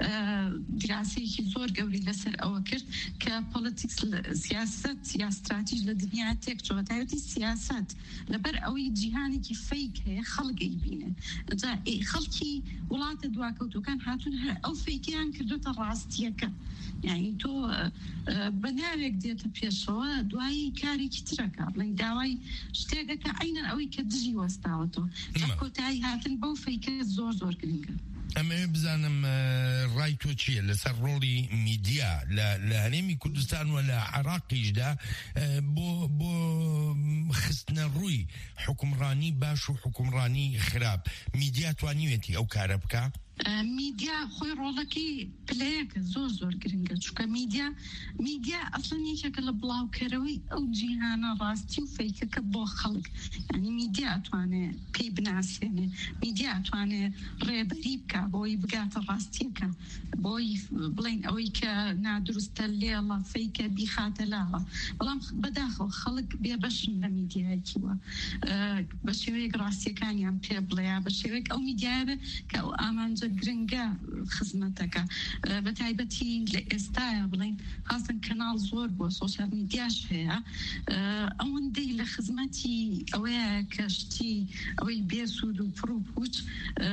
دراسي كي زور جوري لسر او كرت كبوليتكس سياسه يا استراتيجي للدنيا تك جو بتاعتي سياسات لبر او جهاني كيفيك هي خلق يبينه جا خلقي ولات دواكو كان هاتون او فيكيان كردوت الراستيك يعني تو بنارك ديت بيشوا دواي كاري كتركا بلين داوي شتاقك عينا أوي كدجي واستاوتو جاكو تاي هاتن بو فيك زور زور كلينكا أما بزانم رايتو تشي لسر رولي ميديا لهنمي كردستان ولا عراقي جدا بو بو خستنا الروي حكمراني باش وحكمراني خراب ميديا توانيوتي أو كاربكا ميديا خوي رولكي بلاك زور زور جرينجا شوكا ميديا ميديا اصلا يشكل بلاو كروي او جيهانا راستي وفيك كبو خلق يعني ميديا اتواني بي بناس يعني ميديا اتواني ريبريبكا بوي بقات راستيكا بوي بلين اويك نادرست الليلة فيك بيخات لها بلام بداخل خلق بيا باش من ميديا كيوا أه بشويك راستيكا يام بي بلايا بشويك او ميديا كاو امان جرينجا خدمتك بتاعتي لإستايا بلين خاصة كنال زور بو سوشيال ميدياش فيها أون دي لخدمتي أويا كشتي أوي بيسود وبروبوش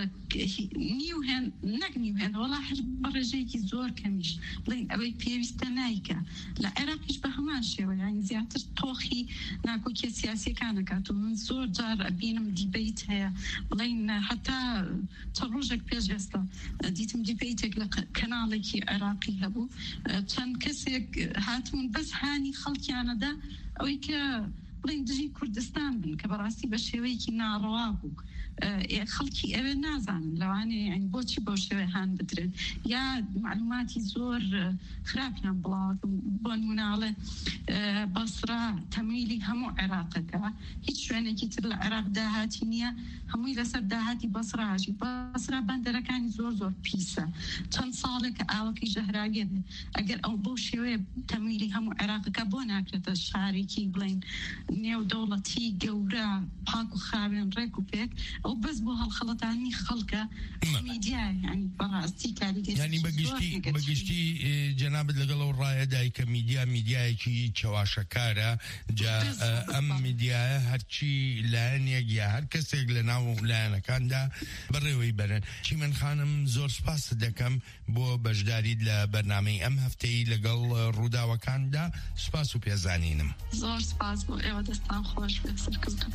نيوهن نك نيوهن ولا حج برجيكي زور كميش بلين أوي بيستنايكا لا عراقيش بهمان شيء يعني زيادة توخي ناكو كي سياسي كان كاتو من زور جار أبينم دي بيتها بلين حتى تروجك بيج ديتم ديبيتك لقنالك عراقي هبو كان كسيك هاتون بس هاني خلقي أنا دا أويك بلين دجي كردستان بن كبراسي بشويكي ناروابو خلقي أبي نازان لو أنا يعني بوشي بوشي هان بدرن يا معلوماتي زور خراب يان بلاط بنون على بصرة تميلي همو عراقك هيك شو أنا كتر العراق داهاتينيا همو يلسر داهاتي بصرة هاجي بصرة بندرة كان زور زور بيسا كان صالك آوكي جهراجي أجر أو بوشي تميلي همو عراقك بوناكرة الشاركي بلين نيو دولتي جورا باكو خابين ريكو بيك أو بس بو هالخلط عني خلقة ميديا يعني براستي كاري يعني بقشتي بقشتي جناب لقلو الراية داي كميديا ميديا كي تشواشكارا جا أم ميديا هرشي لان يجي هر كسي لناو لان كان دا بريوي برن شي من خانم زور سباس دكم بو بجداري لبرنامج أم هفتي لقل رودا وكان دا سباسو بيزانينم زور سباس بو إيوه دستان خوش بيسر كلكم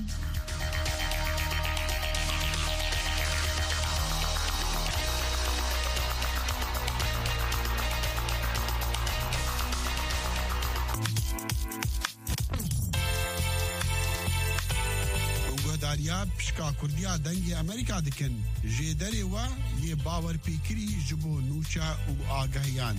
داریا پشکا کردیا دنگی امریکا دکن جدری و یه باور پیکری جبو نوچا و آگاهیان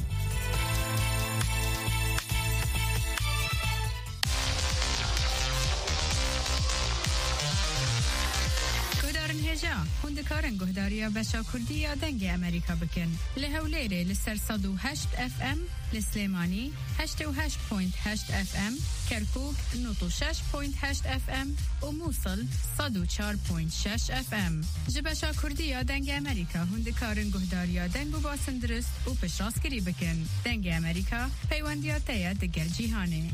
هجا هندکارن گهداریا بشا کردیا دنگ امریکا بکن لهولیره لسر صد و هشت اف ام لسلیمانی هشت و هشت پوینت هشت اف ام کرکوک نوت و شش پوینت هشت اف ام و موصل صد و چار پوینت شش اف ام جبشا کردیا دنگ امریکا هندکارن گهداریا دنگ و باسن درست و پشراسکری بکن دنگ امریکا پیوندیا تیا دگل جیهانه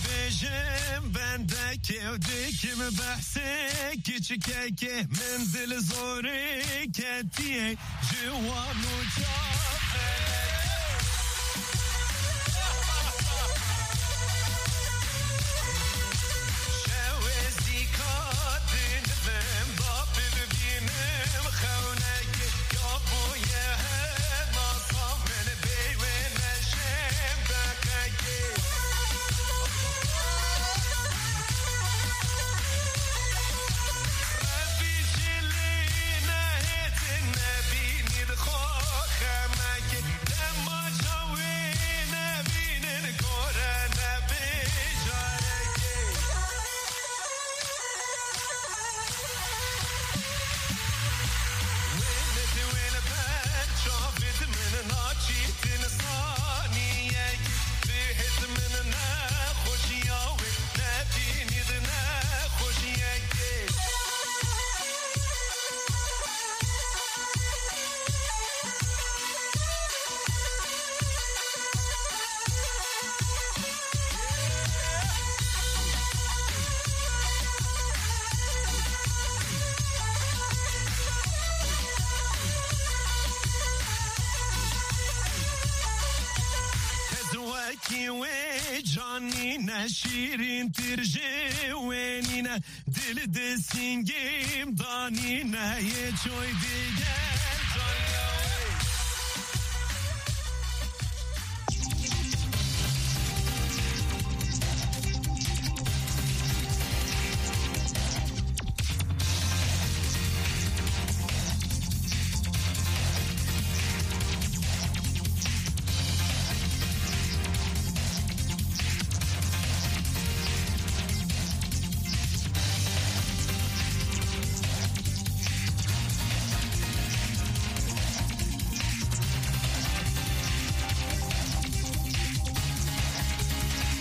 بيجم بندك وديكم بحسك كيكي من ذل زوري كتي جوان وجافل شوزي كادن بم ضابل بينم خونك يابويا ما صمن بيوين شبكك شیرین ترجه وینینا دل دستینگیم دانینا یه چوی دیگه